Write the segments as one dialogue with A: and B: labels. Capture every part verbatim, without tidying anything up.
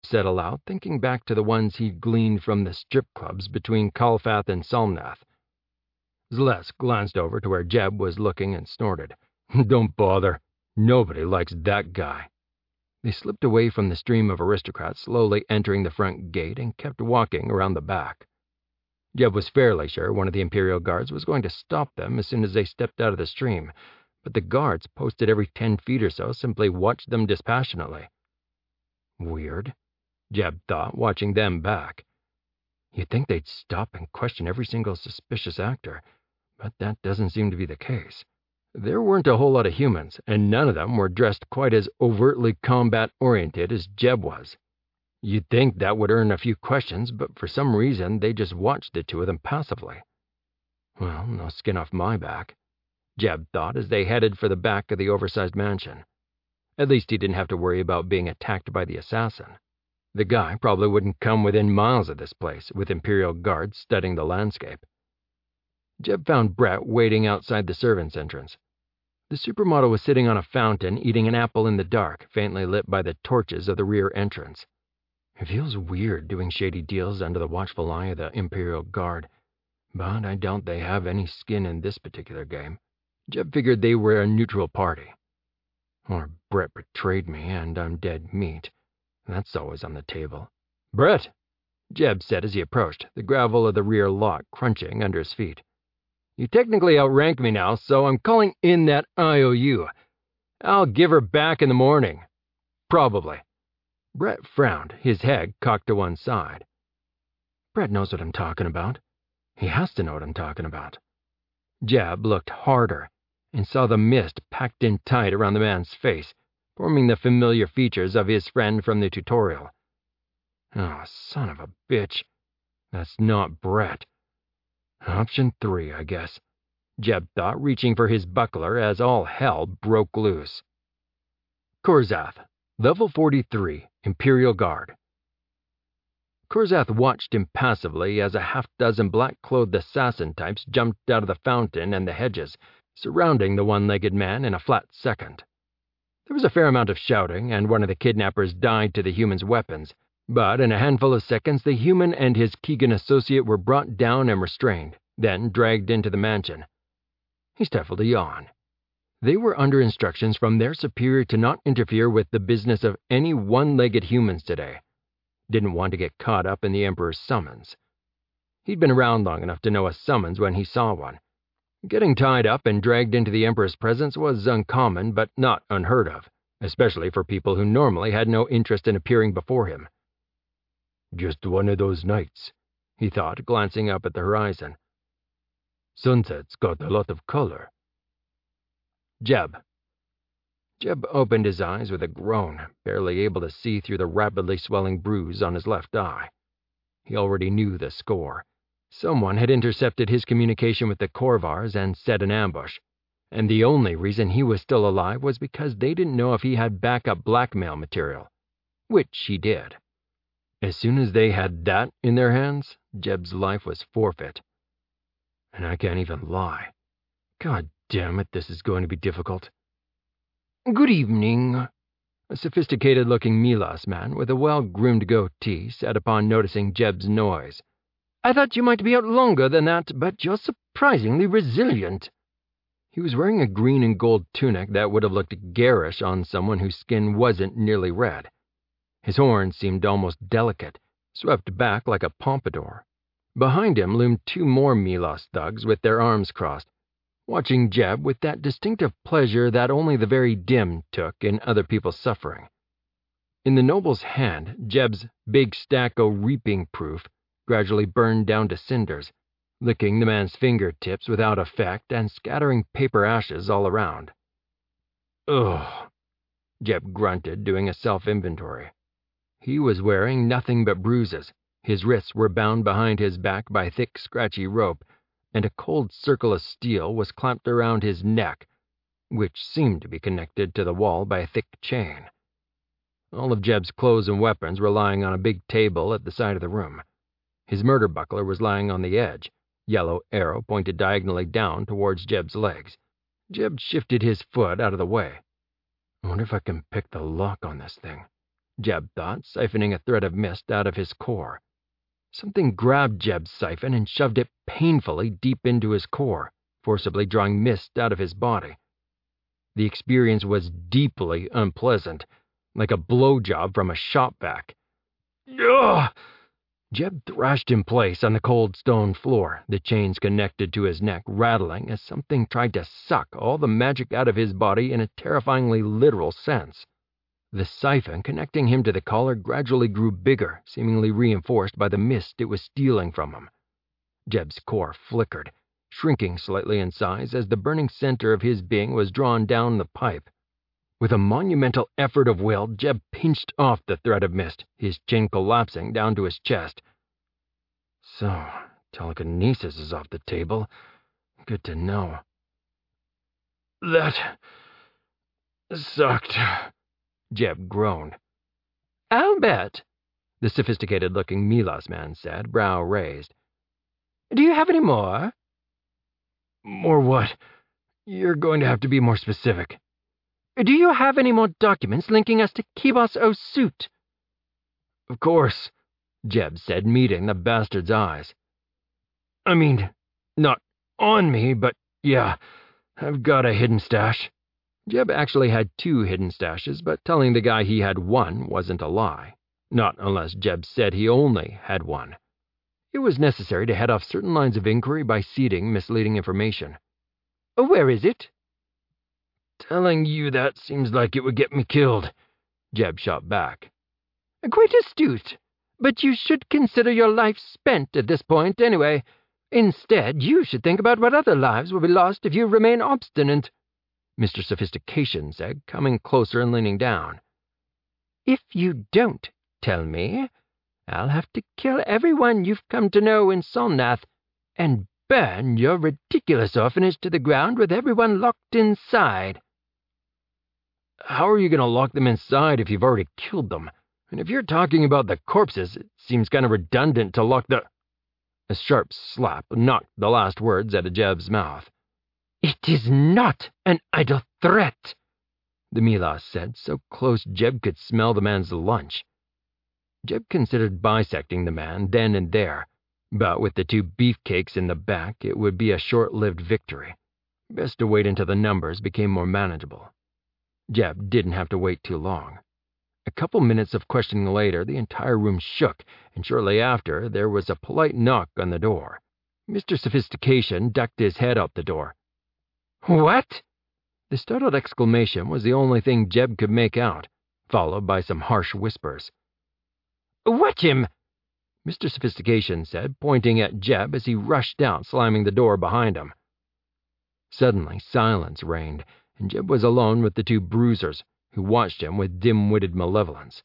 A: said aloud, thinking back to the ones he'd gleaned from the strip clubs between Kalfath and Salmnath. Zles glanced over to where Jeb was looking and snorted. "Don't bother. Nobody likes that guy." They slipped away from the stream of aristocrats, slowly entering the front gate, and kept walking around the back. Jeb was fairly sure one of the Imperial Guards was going to stop them as soon as they stepped out of the stream, but the guards, posted every ten feet or so, simply watched them dispassionately. Weird, Jeb thought, watching them back. You'd think they'd stop and question every single suspicious actor, but that doesn't seem to be the case. There weren't a whole lot of humans, and none of them were dressed quite as overtly combat-oriented as Jeb was. You'd think that would earn a few questions, but for some reason they just watched the two of them passively. Well, no skin off my back, Jeb thought as they headed for the back of the oversized mansion. At least he didn't have to worry about being attacked by the assassin. The guy probably wouldn't come within miles of this place, with Imperial guards studying the landscape. Jeb found Brett waiting outside the servants' entrance. The supermodel was sitting on a fountain, eating an apple in the dark, faintly lit by the torches of the rear entrance. It feels weird doing shady deals under the watchful eye of the Imperial Guard, but I doubt they have any skin in this particular game. Jeb figured they were a neutral party. Or Brett betrayed me and I'm dead meat. That's always on the table. "Brett," Jeb said as he approached, the gravel of the rear lot crunching under his feet. "You technically outrank me now, so I'm calling in that I O U. I'll give her back in the morning. Probably." Brett frowned, his head cocked to one side. Brett knows what I'm talking about. He has to know what I'm talking about. Jeb looked harder and saw the mist packed in tight around the man's face, forming the familiar features of his friend from the tutorial. Oh, son of a bitch. That's not Brett. Option three, I guess, Jeb thought, reaching for his buckler as all hell broke loose. Korzath, Level forty-three, Imperial Guard. Korzath watched impassively as a half-dozen black-clothed assassin types jumped out of the fountain and the hedges, surrounding the one-legged man in a flat second. There was a fair amount of shouting, and one of the kidnappers died to the human's weapons, but in a handful of seconds the human and his Keegan associate were brought down and restrained, then dragged into the mansion. He stifled a yawn. They were under instructions from their superior to not interfere with the business of any one-legged humans today. Didn't want to get caught up in the Emperor's summons. He'd been around long enough to know a summons when he saw one. Getting tied up and dragged into the Emperor's presence was uncommon but not unheard of, especially for people who normally had no interest in appearing before him. Just one of those nights, he thought, glancing up at the horizon. Sunset's got a lot of color. Jeb. Jeb opened his eyes with a groan, barely able to see through the rapidly swelling bruise on his left eye. He already knew the score. Someone had intercepted his communication with the Korvars and set an ambush, and the only reason he was still alive was because they didn't know if he had backup blackmail material, which he did. As soon as they had that in their hands, Jeb's life was forfeit. And I can't even lie. God damn it, this is going to be difficult. Good evening. A sophisticated-looking Milas man with a well-groomed goatee said upon noticing Jeb's noise. I thought you might be out longer than that, but you're surprisingly resilient. He was wearing a green and gold tunic that would have looked garish on someone whose skin wasn't nearly red. His horns seemed almost delicate, swept back like a pompadour. Behind him loomed two more Milas thugs with their arms crossed, watching Jeb with that distinctive pleasure that only the very dim took in other people's suffering. In the noble's hand, Jeb's big stack o' reaping proof gradually burned down to cinders, licking the man's fingertips without effect and scattering paper ashes all around. Ugh, Jeb grunted, doing a self-inventory. He was wearing nothing but bruises. His wrists were bound behind his back by thick, scratchy rope, and a cold circle of steel was clamped around his neck, which seemed to be connected to the wall by a thick chain. All of Jeb's clothes and weapons were lying on a big table at the side of the room. His murder buckler was lying on the edge, yellow arrow pointed diagonally down towards Jeb's legs. Jeb shifted his foot out of the way. I wonder if I can pick the lock on this thing. Jeb thought, siphoning a thread of mist out of his core. Something grabbed Jeb's siphon and shoved it painfully deep into his core, forcibly drawing mist out of his body. The experience was deeply unpleasant, like a blowjob from a shop vac. Ugh! Jeb thrashed in place on the cold stone floor, the chains connected to his neck rattling as something tried to suck all the magic out of his body in a terrifyingly literal sense. The siphon connecting him to the collar gradually grew bigger, seemingly reinforced by the mist it was stealing from him. Jeb's core flickered, shrinking slightly in size as the burning center of his being was drawn down the pipe. With a monumental effort of will, Jeb pinched off the thread of mist, his chin collapsing down to his chest. So, telekinesis is off the table. Good to know. That sucked, Jeb groaned. I'll bet, the sophisticated-looking Milas man said, brow raised. Do you have any more? More what? You're going to have to be more specific. Do you have any more documents linking us to Kibos O'Suit? Of course, Jeb said, meeting the bastard's eyes. I mean, not on me, but yeah, I've got a hidden stash. Jeb actually had two hidden stashes, but telling the guy he had one wasn't a lie. Not unless Jeb said he only had one. It was necessary to head off certain lines of inquiry by seeding misleading information. Where is it? Telling you that seems like it would get me killed, Jeb shot back. Quite astute, but you should consider your life spent at this point anyway. Instead, you should think about what other lives will be lost if you remain obstinate, Mister Sophistication said, coming closer and leaning down. If you don't tell me, I'll have to kill everyone you've come to know in Solnath and burn your ridiculous orphanage to the ground with everyone locked inside. How are you going to lock them inside if you've already killed them? And if you're talking about the corpses, it seems kind of redundant to lock the... A sharp slap knocked the last words out of Jeb's mouth. It is not an idle threat, the Milas said, so close Jeb could smell the man's lunch. Jeb considered bisecting the man then and there, but with the two beefcakes in the back, it would be a short-lived victory. Best to wait until the numbers became more manageable. Jeb didn't have to wait too long. A couple minutes of questioning later, the entire room shook, and shortly after, there was a polite knock on the door. Mister Sophistication ducked his head out the door. What? The startled exclamation was the only thing Jeb could make out, followed by some harsh whispers. Watch him, Mister Sophistication said, pointing at Jeb as he rushed out, slamming the door behind him. Suddenly, silence reigned, and Jeb was alone with the two bruisers, who watched him with dim-witted malevolence.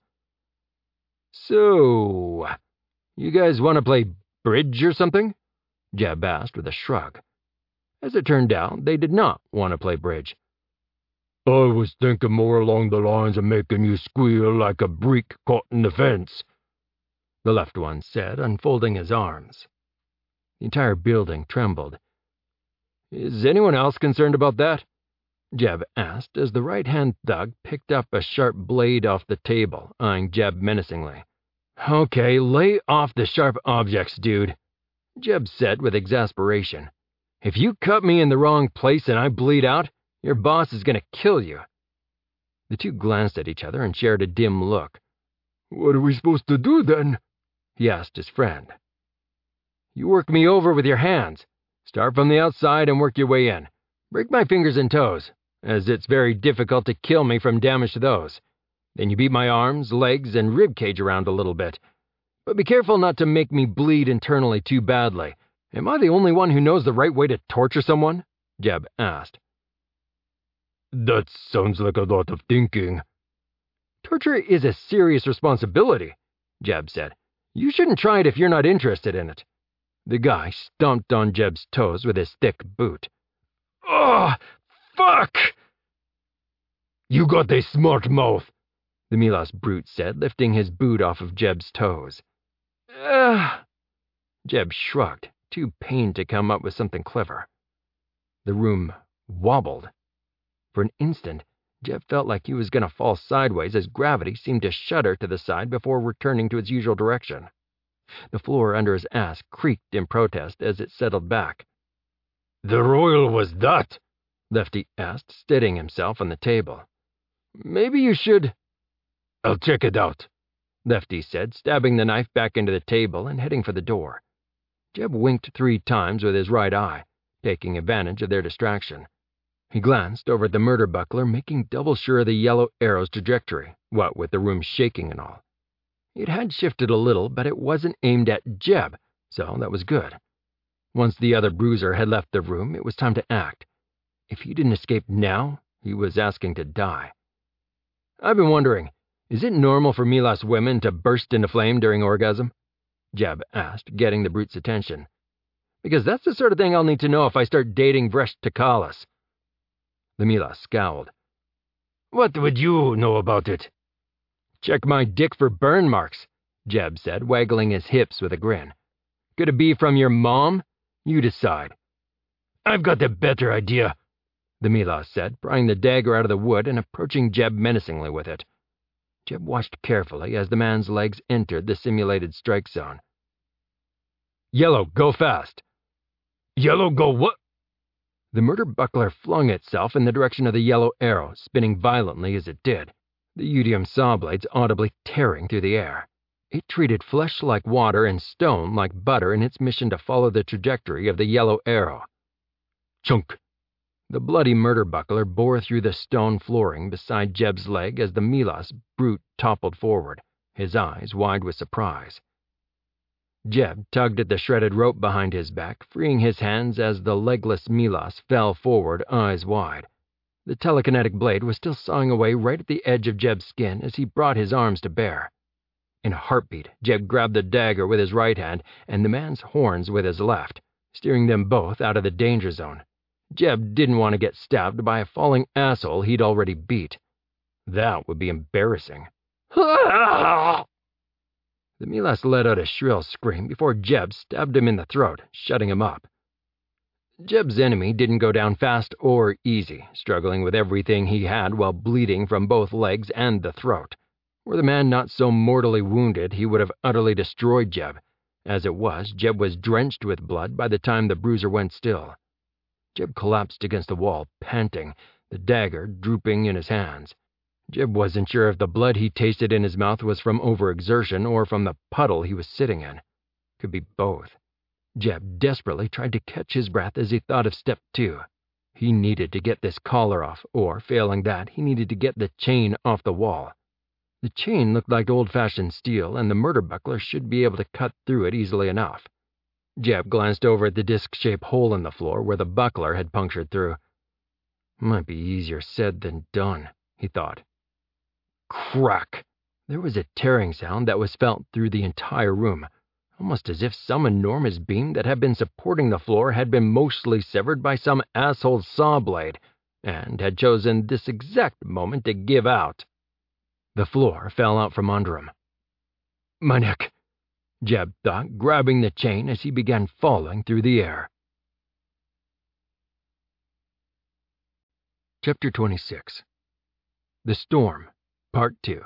A: So, you guys want to play bridge or something? Jeb asked with a shrug. As it turned out, they did not want to play bridge. I was thinking more along the lines of making you squeal like a break caught in the fence, the left one said, unfolding his arms. The entire building trembled. Is anyone else concerned about that? Jeb asked as the right-hand thug picked up a sharp blade off the table, eyeing Jeb menacingly. Okay, lay off the sharp objects, dude, Jeb said with exasperation. If you cut me in the wrong place and I bleed out, your boss is going to kill you. The two glanced at each other and shared a dim look. What are we supposed to do then? He asked his friend. You work me over with your hands. Start from the outside and work your way in. Break my fingers and toes, as it's very difficult to kill me from damage to those. Then you beat my arms, legs, and rib cage around a little bit. But be careful not to make me bleed internally too badly. Am I the only one who knows the right way to torture someone? Jeb asked. That sounds like a lot of thinking. Torture is a serious responsibility, Jeb said. You shouldn't try it if you're not interested in it. The guy stomped on Jeb's toes with his thick boot. Oh, fuck! You got a smart mouth, the Milas brute said, lifting his boot off of Jeb's toes. Ugh. Jeb shrugged, too pained to come up with something clever. The room wobbled. For an instant, Jeb felt like he was going to fall sideways as gravity seemed to shudder to the side before returning to its usual direction. The floor under his ass creaked in protest as it settled back. "The royal was that?" Lefty asked, steadying himself on the table. "Maybe you should—" "I'll check it out," Lefty said, stabbing the knife back into the table and heading for the door. Jeb winked three times with his right eye, taking advantage of their distraction. He glanced over at the murder buckler, making double sure of the yellow arrow's trajectory, what with the room shaking and all. It had shifted a little, but it wasn't aimed at Jeb, so that was good. Once the other bruiser had left the room, it was time to act. If he didn't escape now, he was asking to die. "I've been wondering, is it normal for Milas women to burst into flame during orgasm?" Jeb asked, getting the brute's attention. "Because that's the sort of thing I'll need to know if I start dating Vresh Takalis." The Milas scowled. "What would you know about it?" "Check my dick for burn marks," Jeb said, waggling his hips with a grin. "Could it be from your mom? You decide." "I've got a better idea," the Milas said, prying the dagger out of the wood and approaching Jeb menacingly with it. Jeb watched carefully as the man's legs entered the simulated strike zone. "Yellow, go fast." "Yellow, go what?" The murder buckler flung itself in the direction of the yellow arrow, spinning violently as it did, the Udium saw blades audibly tearing through the air. It treated flesh like water and stone like butter in its mission to follow the trajectory of the yellow arrow. Chunk! The bloody murder buckler bore through the stone flooring beside Jeb's leg as the Milas brute toppled forward, his eyes wide with surprise. Jeb tugged at the shredded rope behind his back, freeing his hands as the legless Milas fell forward, eyes wide. The telekinetic blade was still sawing away right at the edge of Jeb's skin as he brought his arms to bear. In a heartbeat, Jeb grabbed the dagger with his right hand and the man's horns with his left, steering them both out of the danger zone. Jeb didn't want to get stabbed by a falling asshole he'd already beat. That would be embarrassing. The Milas let out a shrill scream before Jeb stabbed him in the throat, shutting him up. Jeb's enemy didn't go down fast or easy, struggling with everything he had while bleeding from both legs and the throat. Were the man not so mortally wounded, he would have utterly destroyed Jeb. As it was, Jeb was drenched with blood by the time the bruiser went still. Jeb collapsed against the wall, panting, the dagger drooping in his hands. Jeb wasn't sure if the blood he tasted in his mouth was from overexertion or from the puddle he was sitting in. Could be both. Jeb desperately tried to catch his breath as he thought of step two. He needed to get this collar off, or, failing that, he needed to get the chain off the wall. The chain looked like old-fashioned steel, and the murder buckler should be able to cut through it easily enough. Jeb glanced over at the disc-shaped hole in the floor where the buckler had punctured through. Might be easier said than done, he thought. Crack! There was a tearing sound that was felt through the entire room, almost as if some enormous beam that had been supporting the floor had been mostly severed by some asshole's saw blade, and had chosen this exact moment to give out. The floor fell out from under him. My neck, Jeb thought, grabbing the chain as he began falling through the air. Chapter twenty-six. The Storm, Part two.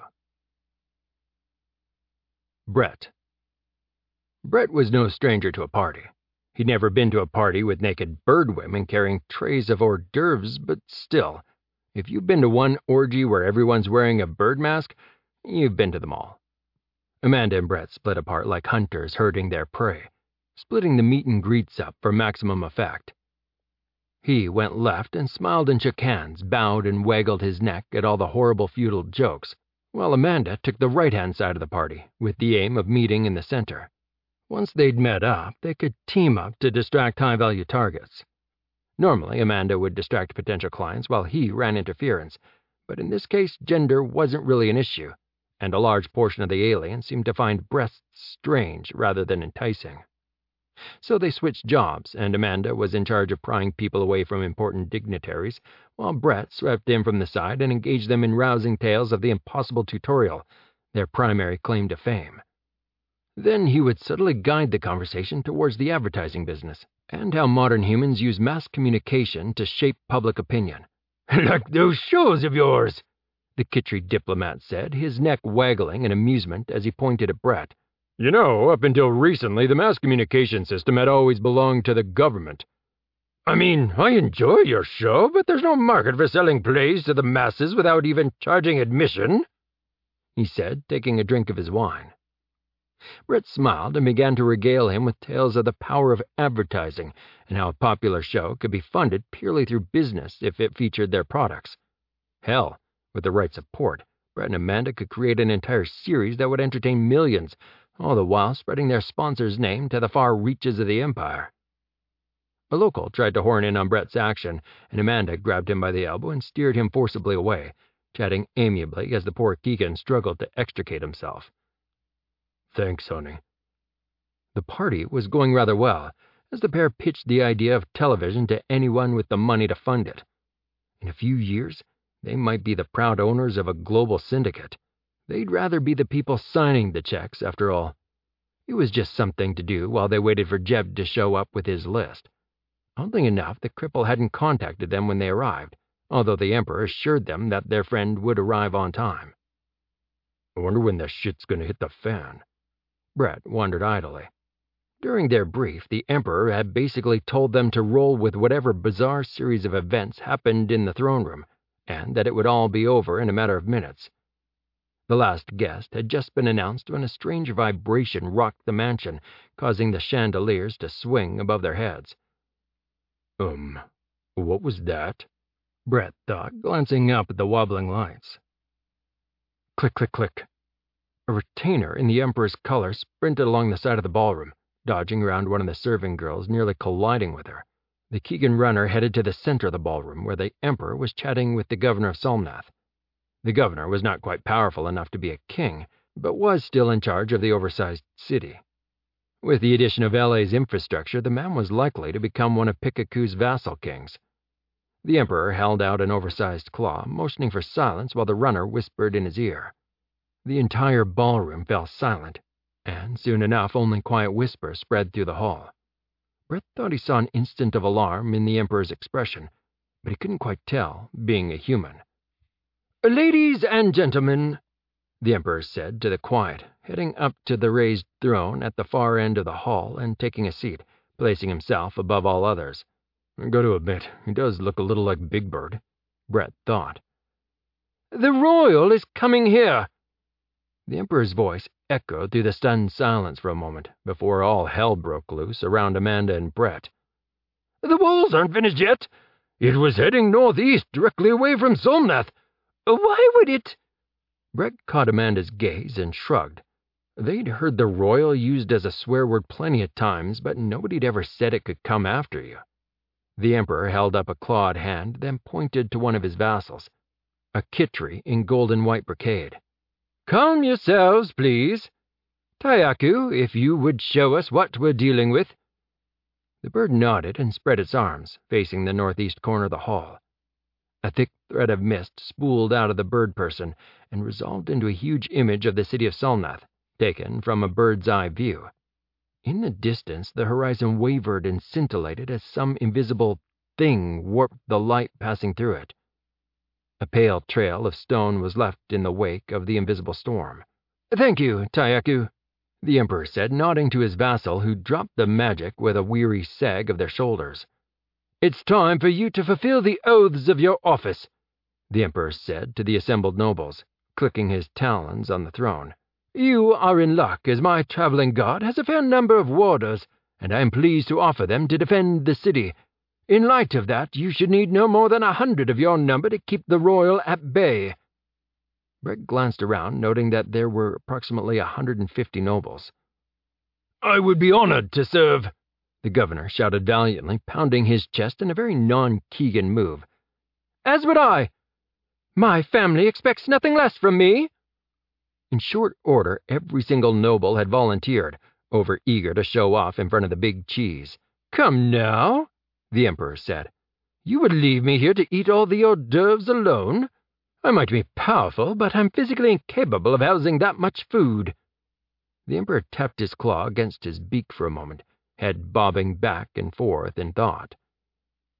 A: Brett. Brett was no stranger to a party. He'd never been to a party with naked bird women carrying trays of hors d'oeuvres, but still, if you've been to one orgy where everyone's wearing a bird mask, you've been to them all. Amanda and Brett split apart like hunters herding their prey, splitting the meet and greets up for maximum effect. He went left and smiled and shook hands, bowed and waggled his neck at all the horrible feudal jokes, while Amanda took the right-hand side of the party, with the aim of meeting in the center. Once they'd met up, they could team up to distract high-value targets. Normally, Amanda would distract potential clients while he ran interference, but in this case, gender wasn't really an issue, and a large portion of the aliens seemed to find breasts strange rather than enticing. So they switched jobs, and Amanda was in charge of prying people away from important dignitaries, while Brett swept in from the side and engaged them in rousing tales of the impossible tutorial, their primary claim to fame. Then he would subtly guide the conversation towards the advertising business, and how modern humans use mass communication to shape public opinion. Like those shows of yours, the Kitri diplomat said, his neck waggling in amusement as he pointed at Brett. You know, up until recently, the mass communication system had always belonged to the government. I mean, I enjoy your show, but there's no market for selling plays to the masses without even charging admission, he said, taking a drink of his wine. Brett smiled and began to regale him with tales of the power of advertising and how a popular show could be funded purely through business if it featured their products. Hell, with the right support, Brett and Amanda could create an entire series that would entertain millions, all the while spreading their sponsor's name to the far reaches of the empire. A local tried to horn in on Brett's action, and Amanda grabbed him by the elbow and steered him forcibly away, chatting amiably as the poor Keegan struggled to extricate himself. Thanks, honey. The party was going rather well, as the pair pitched the idea of television to anyone with the money to fund it. In a few years, they might be the proud owners of a global syndicate. They'd rather be the people signing the checks, after all. It was just something to do while they waited for Jeb to show up with his list. Oddly enough, the cripple hadn't contacted them when they arrived, although the Emperor assured them that their friend would arrive on time. I wonder when the shit's gonna hit the fan. Brett wondered idly. During their brief, the Emperor had basically told them to roll with whatever bizarre series of events happened in the throne room, and that it would all be over in a matter of minutes. The last guest had just been announced when a strange vibration rocked the mansion, causing the chandeliers to swing above their heads. Um, what was that? Brett thought, glancing up at the wobbling lights. Click, click, click. A retainer in the Emperor's color sprinted along the side of the ballroom, dodging around one of the serving girls, nearly colliding with her. The Keegan runner headed to the center of the ballroom, where the Emperor was chatting with the governor of Solmnath. The governor was not quite powerful enough to be a king, but was still in charge of the oversized city. With the addition of L A's infrastructure, the man was likely to become one of Pikaku's vassal kings. The Emperor held out an oversized claw, motioning for silence while the runner whispered in his ear. The entire ballroom fell silent, and soon enough only quiet whispers spread through the hall. Brett thought he saw an instant of alarm in the Emperor's expression, but he couldn't quite tell, being a human. Ladies and gentlemen, the Emperor said to the quiet, heading up to the raised throne at the far end of the hall and taking a seat, placing himself above all others. I got to admit, he does look a little like Big Bird, Brett thought. The royal is coming here. The Emperor's voice echoed through the stunned silence for a moment, before all hell broke loose around Amanda and Brett. The walls aren't finished yet. It was heading northeast, directly away from Solmnath. Why would it? Brett caught Amanda's gaze and shrugged. They'd heard the royal used as a swear word plenty of times, but nobody'd ever said it could come after you. The Emperor held up a clawed hand, then pointed to one of his vassals, a Kitri in gold and white brocade. Calm yourselves, please. Tayaku, if you would show us what we're dealing with. The bird nodded and spread its arms, facing the northeast corner of the hall. A thick thread of mist spooled out of the bird person and resolved into a huge image of the city of Solmnath, taken from a bird's-eye view. In the distance, the horizon wavered and scintillated as some invisible thing warped the light passing through it. A pale trail of stone was left in the wake of the invisible storm. Thank you, Tayaku, the Emperor said, nodding to his vassal, who dropped the magic with a weary sag of their shoulders. It's time for you to fulfill the oaths of your office, the Emperor said to the assembled nobles, clicking his talons on the throne. You are in luck, as my traveling guard has a fair number of warders, and I am pleased to offer them to defend the city. In light of that, you should need no more than a hundred of your number to keep the royal at bay. Brett glanced around, noting that there were approximately a hundred and fifty nobles. I would be honored to serve, the governor shouted valiantly, pounding his chest in a very non-Keegan move. As would I. My family expects nothing less from me. In short order, every single noble had volunteered, over-eager to show off in front of the big cheese. Come now, the Emperor said. You would leave me here to eat all the hors d'oeuvres alone? I might be powerful, but I'm physically incapable of housing that much food. The Emperor tapped his claw against his beak for a moment, head bobbing back and forth in thought.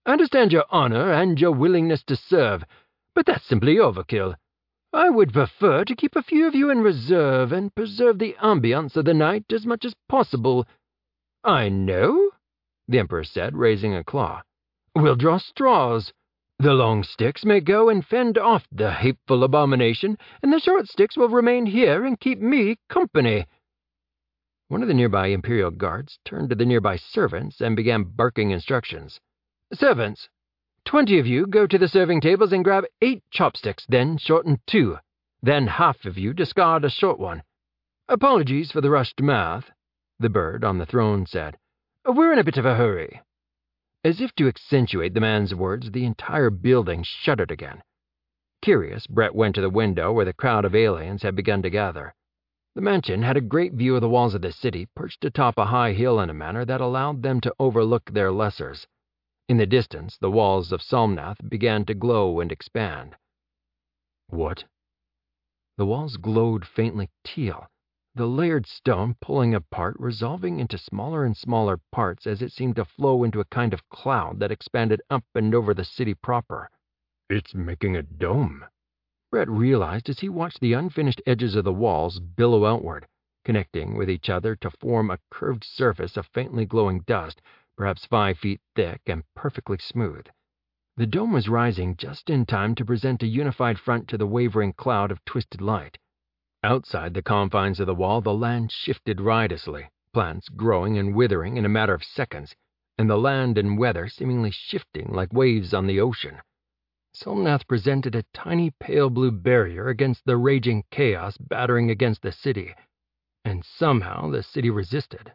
A: I understand your honor and your willingness to serve, but that's simply overkill. I would prefer to keep a few of you in reserve and preserve the ambiance of the night as much as possible. I know, the Emperor said, raising a claw. We'll draw straws. The long sticks may go and fend off the hateful abomination, and the short sticks will remain here and keep me company. One of the nearby Imperial guards turned to the nearby servants and began barking instructions. Servants, twenty of you go to the serving tables and grab eight chopsticks, then shorten two. Then half of you discard a short one. Apologies for the rushed math, the bird on the throne said. We're in a bit of a hurry. As if to accentuate the man's words, the entire building shuddered again. Curious, Brett went to the window where the crowd of aliens had begun to gather. The mansion had a great view of the walls of the city, perched atop a high hill in a manner that allowed them to overlook their lessers. In the distance, the walls of Somnath began to glow and expand. What? The walls glowed faintly teal, the layered stone pulling apart, resolving into smaller and smaller parts as it seemed to flow into a kind of cloud that expanded up and over the city proper. It's making a dome, Brett realized as he watched the unfinished edges of the walls billow outward, connecting with each other to form a curved surface of faintly glowing dust, perhaps five feet thick and perfectly smooth. The dome was rising just in time to present a unified front to the wavering cloud of twisted light. Outside the confines of the wall, the land shifted riotously, plants growing and withering in a matter of seconds, and the land and weather seemingly shifting like waves on the ocean. Somnath presented a tiny pale blue barrier against the raging chaos battering against the city, and somehow the city resisted.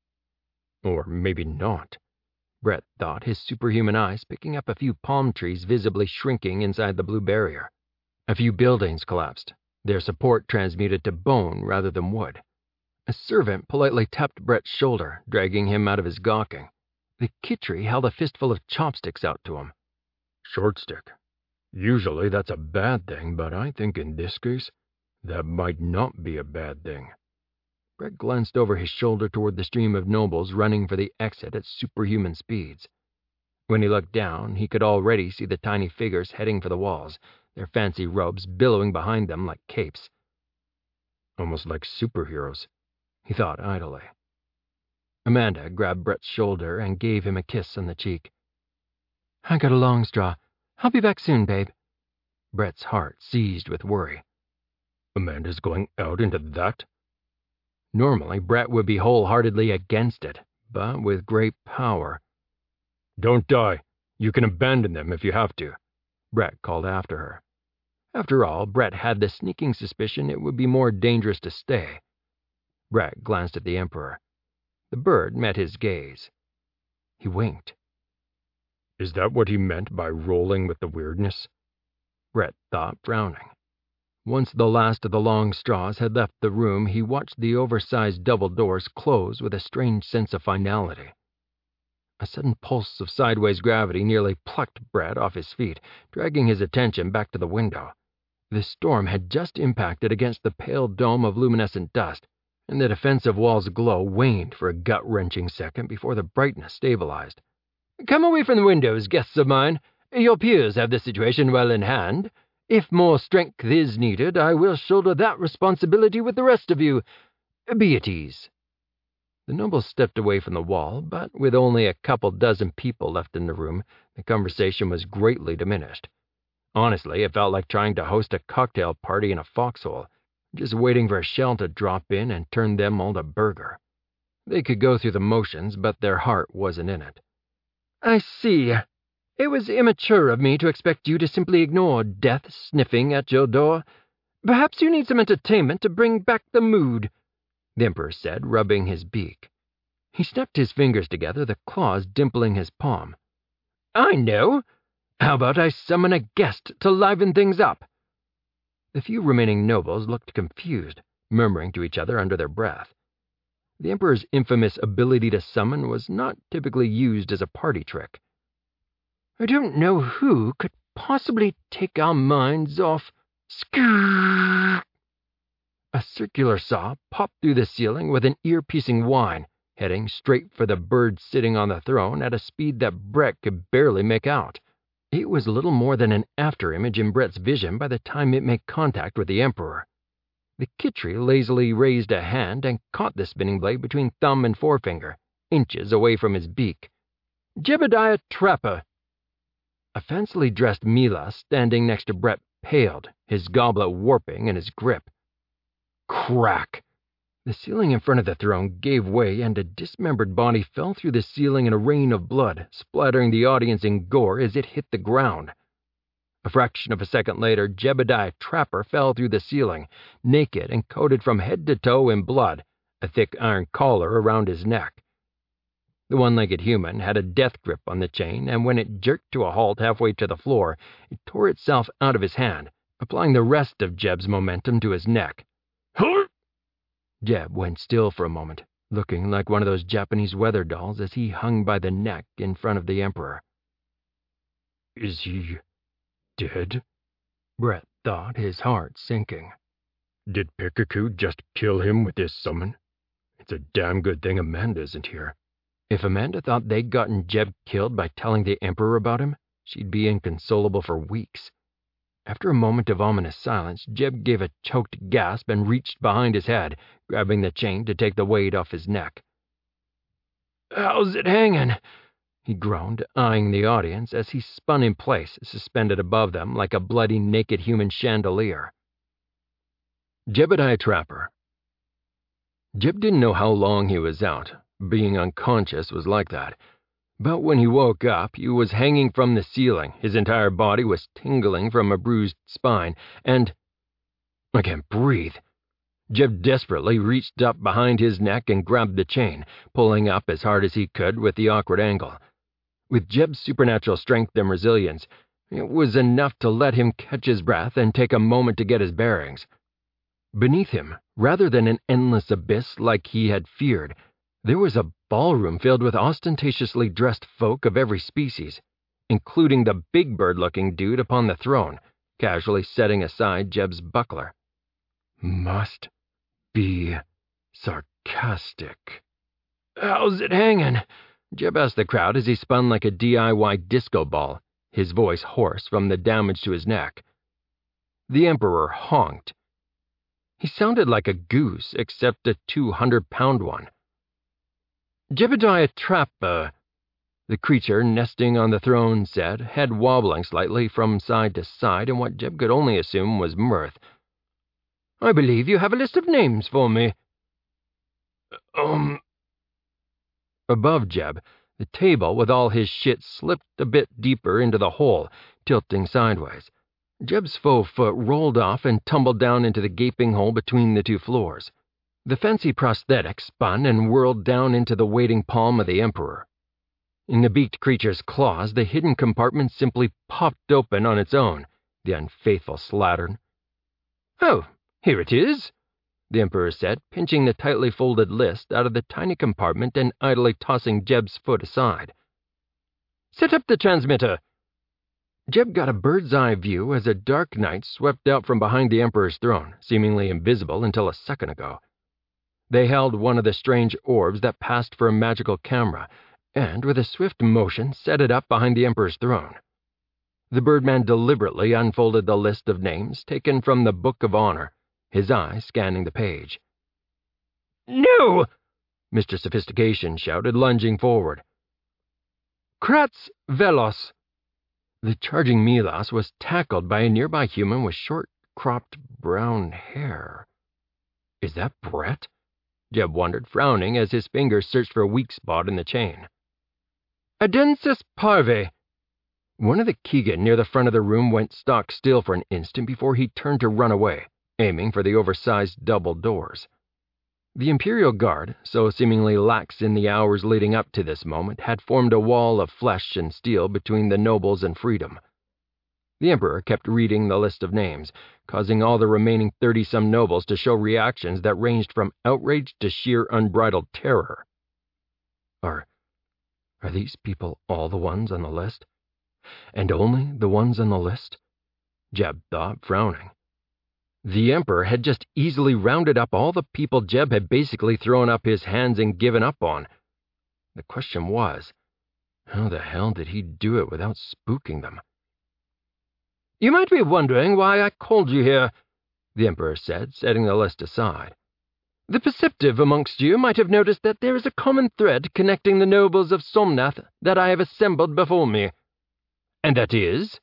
A: Or maybe not, Brett thought, his superhuman eyes picking up a few palm trees visibly shrinking inside the blue barrier. A few buildings collapsed, their support transmuted to bone rather than wood. A servant politely tapped Brett's shoulder, dragging him out of his gawking. The Khitri held a fistful of chopsticks out to him. Short stick. Usually that's a bad thing, but I think in this case, that might not be a bad thing. Brett glanced over his shoulder toward the stream of nobles running for the exit at superhuman speeds. When he looked down, he could already see the tiny figures heading for the walls, their fancy robes billowing behind them like capes. Almost like superheroes, he thought idly. Amanda grabbed Brett's shoulder and gave him a kiss on the cheek. I got a long straw. I'll be back soon, babe. Brett's heart seized with worry. Amanda's going out into that? Normally, Brett would be wholeheartedly against it, but with great power. Don't die. You can abandon them if you have to, Brett called after her. After all, Brett had the sneaking suspicion it would be more dangerous to stay. Brett glanced at the Emperor. The bird met his gaze. He winked. Is that what he meant by rolling with the weirdness? Brett thought, frowning. Once the last of the long straws had left the room, he watched the oversized double doors close with a strange sense of finality. A sudden pulse of sideways gravity nearly plucked Brett off his feet, dragging his attention back to the window. The storm had just impacted against the pale dome of luminescent dust, and the defensive wall's glow waned for a gut-wrenching second before the brightness stabilized. Come away from the windows, guests of mine. Your peers have the situation well in hand. If more strength is needed, I will shoulder that responsibility with the rest of you. Be at ease. The nobles stepped away from the wall, but with only a couple dozen people left in the room, the conversation was greatly diminished. Honestly, it felt like trying to host a cocktail party in a foxhole, just waiting for a shell to drop in and turn them all to burger. They could go through the motions, but their heart wasn't in it. I see. It was immature of me to expect you to simply ignore death sniffing at your door. Perhaps you need some entertainment to bring back the mood, the Emperor said, rubbing his beak. He snapped his fingers together, the claws dimpling his palm. I know. How about I summon a guest to liven things up? The few remaining nobles looked confused, murmuring to each other under their breath. The Emperor's infamous ability to summon was not typically used as a party trick. I don't know who could possibly take our minds off. Skrrr! A circular saw popped through the ceiling with an ear-piercing whine, heading straight for the bird sitting on the throne at a speed that Brett could barely make out. It was little more than an afterimage in Brett's vision by the time it made contact with the Emperor. The Khitri lazily raised a hand and caught the spinning blade between thumb and forefinger, inches away from his beak. "Jebediah Trapper!" A fancily dressed Mila standing next to Brett paled, his goblet warping in his grip. Crack! The ceiling in front of the throne gave way and a dismembered body fell through the ceiling in a rain of blood, splattering the audience in gore as it hit the ground. A fraction of a second later, Jebediah Trapper fell through the ceiling, naked and coated from head to toe in blood, a thick iron collar around his neck. The one-legged human had a death grip on the chain, and when it jerked to a halt halfway to the floor, it tore itself out of his hand, applying the rest of Jeb's momentum to his neck. Jeb went still for a moment, looking like one of those Japanese weather dolls as he hung by the neck in front of the Emperor. "Is he dead?" Brett thought, his heart sinking. "Did Pikachu just kill him with his summon? It's a damn good thing Amanda isn't here." If Amanda thought they'd gotten Jeb killed by telling the Emperor about him, she'd be inconsolable for weeks. After a moment of ominous silence, Jeb gave a choked gasp and reached behind his head, grabbing the chain to take the weight off his neck. "How's it hanging?" he groaned, eyeing the audience as he spun in place, suspended above them like a bloody naked human chandelier. Jebediah Trapper. Jeb didn't know how long he was out. Being unconscious was like that. But when he woke up, he was hanging from the ceiling, his entire body was tingling from a bruised spine, and... I can't breathe. Jeb desperately reached up behind his neck and grabbed the chain, pulling up as hard as he could with the awkward angle. With Jeb's supernatural strength and resilience, it was enough to let him catch his breath and take a moment to get his bearings. Beneath him, rather than an endless abyss like he had feared, there was a ballroom filled with ostentatiously dressed folk of every species, including the big bird-looking dude upon the throne, casually setting aside Jeb's buckler. Must be sarcastic. "How's it hanging?" Jeb asked the crowd as he spun like a D I Y disco ball, his voice hoarse from the damage to his neck. The Emperor honked. He sounded like a goose, except a two hundred pound one. "Jebediah Trapper," the creature nesting on the throne said, head wobbling slightly from side to side in what Jeb could only assume was mirth. "I believe you have a list of names for me." Um... Above Jeb, the table with all his shit slipped a bit deeper into the hole, tilting sideways. Jeb's faux foot rolled off and tumbled down into the gaping hole between the two floors. The fancy prosthetic spun and whirled down into the waiting palm of the Emperor. In the beaked creature's claws, the hidden compartment simply popped open on its own, the unfaithful slattern. "Oh, here it is," the Emperor said, pinching the tightly folded list out of the tiny compartment and idly tossing Jeb's foot aside. "Set up the transmitter." Jeb got a bird's-eye view as a dark knight swept out from behind the Emperor's throne, seemingly invisible until a second ago. They held one of the strange orbs that passed for a magical camera, and with a swift motion set it up behind the Emperor's throne. The Birdman deliberately unfolded the list of names taken from the Book of Honor, his eye scanning the page. "No!" Mister Sophistication shouted, lunging forward. "Kratz Velos." The charging Milas was tackled by a nearby human with short, cropped brown hair. "Is that Brett?" Jeb wondered, frowning as his fingers searched for a weak spot in the chain. "Adensis Parve." One of the Keegan near the front of the room went stock still for an instant before he turned to run away, aiming for the oversized double doors. The Imperial Guard, so seemingly lax in the hours leading up to this moment, had formed a wall of flesh and steel between the nobles and freedom. The Emperor kept reading the list of names, causing all the remaining thirty-some nobles to show reactions that ranged from outrage to sheer unbridled terror. Are, are these people all the ones on the list? And only the ones on the list? Jeb thought, frowning. The Emperor had just easily rounded up all the people Jeb had basically thrown up his hands and given up on. The question was, how the hell did he do it without spooking them? "You might be wondering why I called you here," the Emperor said, setting the list aside. "The perceptive amongst you might have noticed that there is a common thread connecting the nobles of Somnath that I have assembled before me. And that is?"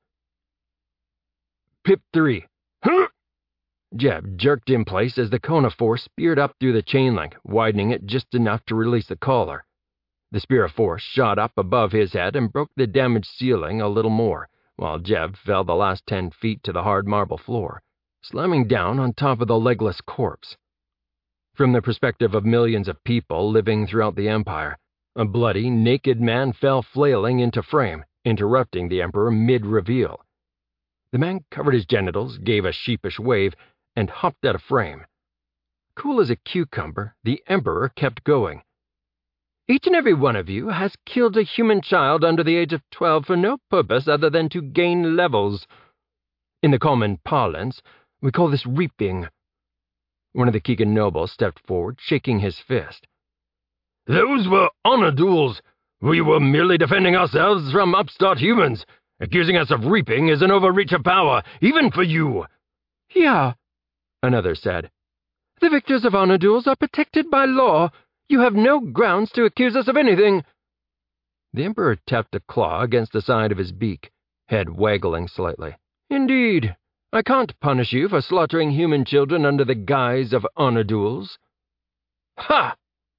A: "Pip three. Huh!" Jeb jerked in place as the cone of force speared up through the chain link, widening it just enough to release the collar. The spear of force shot up above his head and broke the damaged ceiling a little more, while Jeb fell the last ten feet to the hard marble floor, slamming down on top of the legless corpse. From the perspective of millions of people living throughout the Empire, a bloody, naked man fell flailing into frame, interrupting the Emperor mid-reveal. The man covered his genitals, gave a sheepish wave, and hopped out of frame. Cool as a cucumber, the Emperor kept going. "Each and every one of you has killed a human child under the age of twelve for no purpose other than to gain levels. In the common parlance, we call this reaping." One of the Keegan nobles stepped forward, shaking his fist. "Those were honor duels. We were merely defending ourselves from upstart humans. Accusing us of reaping is an overreach of power, even for you." "Yeah," another said. "The victors of honor duels are protected by law. You have no grounds to accuse us of anything." The Emperor tapped a claw against the side of his beak, head waggling slightly. "Indeed, I can't punish you for slaughtering human children under the guise of honor duels." "Ha!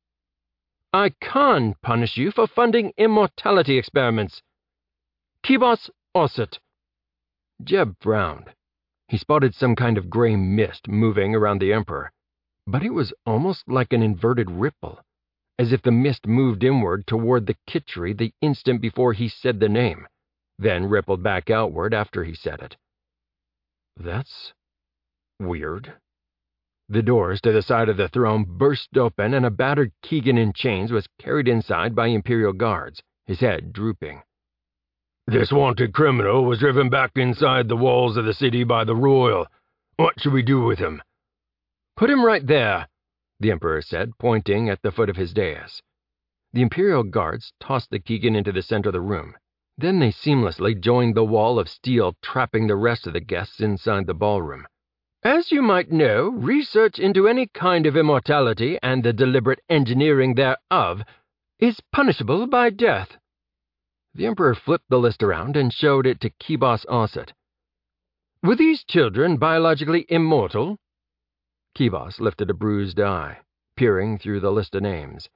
A: I can punish you for funding immortality experiments. Kibos Osset." Jeb frowned. He spotted some kind of gray mist moving around the Emperor, but it was almost like an inverted ripple, as if the mist moved inward toward the Kitchery the instant before he said the name, then rippled back outward after he said it. That's weird. The doors to the side of the throne burst open and a battered Keegan in chains was carried inside by Imperial guards, his head drooping. "This wanted criminal was driven back inside the walls of the city by the Royal. What should we do with him?" "Put him right there," the Emperor said, pointing at the foot of his dais. The Imperial guards tossed the Keegan into the center of the room. Then they seamlessly joined the wall of steel trapping the rest of the guests inside the ballroom. "As you might know, research into any kind of immortality and the deliberate engineering thereof is punishable by death." The Emperor flipped the list around and showed it to Kibos Osset. "Were these children biologically immortal?" Kibos lifted a bruised eye, peering through the list of names.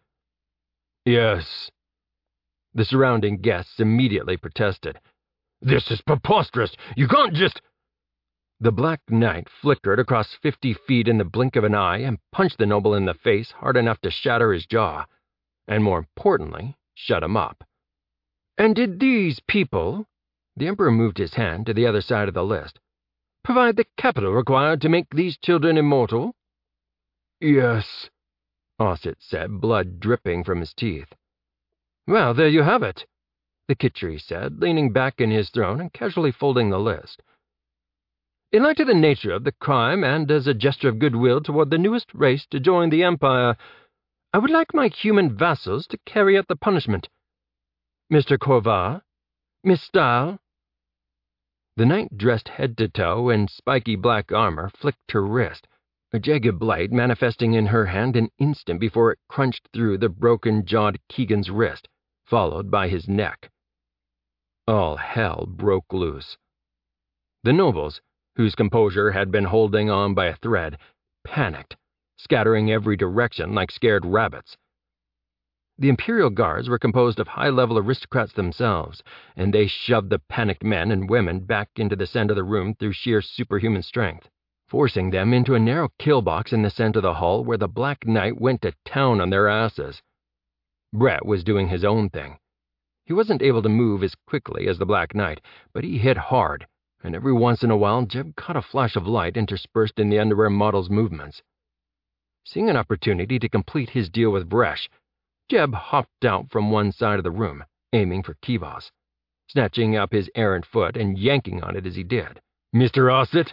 A: "Yes." The surrounding guests immediately protested. "This is preposterous! You can't just—" The Black Knight flickered across fifty feet in the blink of an eye and punched the noble in the face hard enough to shatter his jaw, and more importantly, shut him up. "And did these people," the Emperor moved his hand to the other side of the list, "provide the capital required to make these children immortal?" "Yes," Osset said, blood dripping from his teeth. "Well, there you have it," the Kitchery said, leaning back in his throne and casually folding the list. "In light of the nature of the crime and as a gesture of goodwill toward the newest race to join the Empire, I would like my human vassals to carry out the punishment. Mister Corvar? Miss Stahl?" The knight dressed head to toe in spiky black armor flicked her wrist, a jagged blade manifesting in her hand an instant before it crunched through the broken-jawed Keegan's wrist, followed by his neck. All hell broke loose. The nobles, whose composure had been holding on by a thread, panicked, scattering every direction like scared rabbits. The Imperial Guards were composed of high-level aristocrats themselves, and they shoved the panicked men and women back into the center of the room through sheer superhuman strength, forcing them into a narrow kill box in the center of the hall where the Black Knight went to town on their asses. Brett was doing his own thing. He wasn't able to move as quickly as the Black Knight, but he hit hard, and every once in a while Jeb caught a flash of light interspersed in the underwear model's movements. Seeing an opportunity to complete his deal with Bresh, Jeb hopped out from one side of the room, aiming for Kibos, snatching up his errant foot and yanking on it as he did. "Mister Osset?"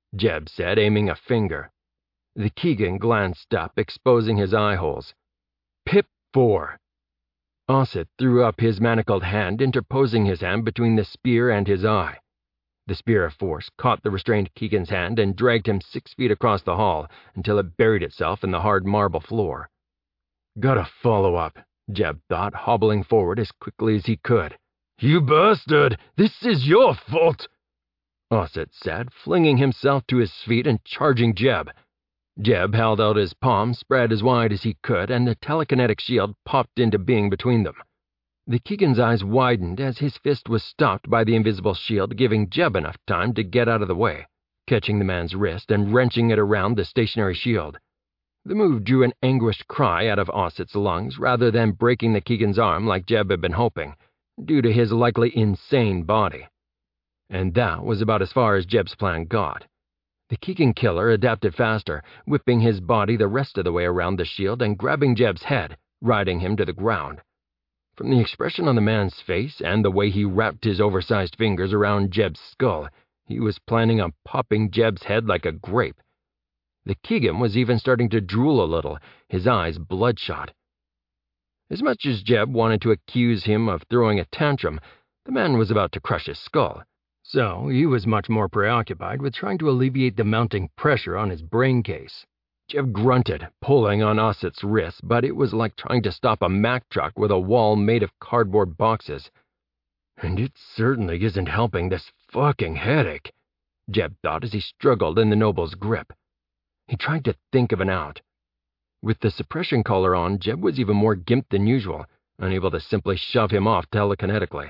A: Jeb said, aiming a finger. The Keegan glanced up, exposing his eye holes. Pip four. Ossett threw up his manacled hand, interposing his hand between the spear and his eye. The spear of force caught the restrained Keegan's hand and dragged him six feet across the hall until it buried itself in the hard marble floor. Gotta follow up, Jeb thought, hobbling forward as quickly as he could. You bastard! This is your fault! Ossett said, flinging himself to his feet and charging Jeb. Jeb held out his palm, spread as wide as he could, and the telekinetic shield popped into being between them. The Keegan's eyes widened as his fist was stopped by the invisible shield, giving Jeb enough time to get out of the way, catching the man's wrist and wrenching it around the stationary shield. The move drew an anguished cry out of Ossett's lungs rather than breaking the Keegan's arm like Jeb had been hoping, due to his likely insane body. And that was about as far as Jeb's plan got. The Keegan killer adapted faster, whipping his body the rest of the way around the shield and grabbing Jeb's head, riding him to the ground. From the expression on the man's face and the way he wrapped his oversized fingers around Jeb's skull, he was planning on popping Jeb's head like a grape. The Keegan was even starting to drool a little, his eyes bloodshot. As much as Jeb wanted to accuse him of throwing a tantrum, the man was about to crush his skull. So he was much more preoccupied with trying to alleviate the mounting pressure on his brain case. Jeb grunted, pulling on Ossett's wrist, but it was like trying to stop a Mack truck with a wall made of cardboard boxes. And it certainly isn't helping this fucking headache, Jeb thought as he struggled in the noble's grip. He tried to think of an out. With the suppression collar on, Jeb was even more gimped than usual, unable to simply shove him off telekinetically.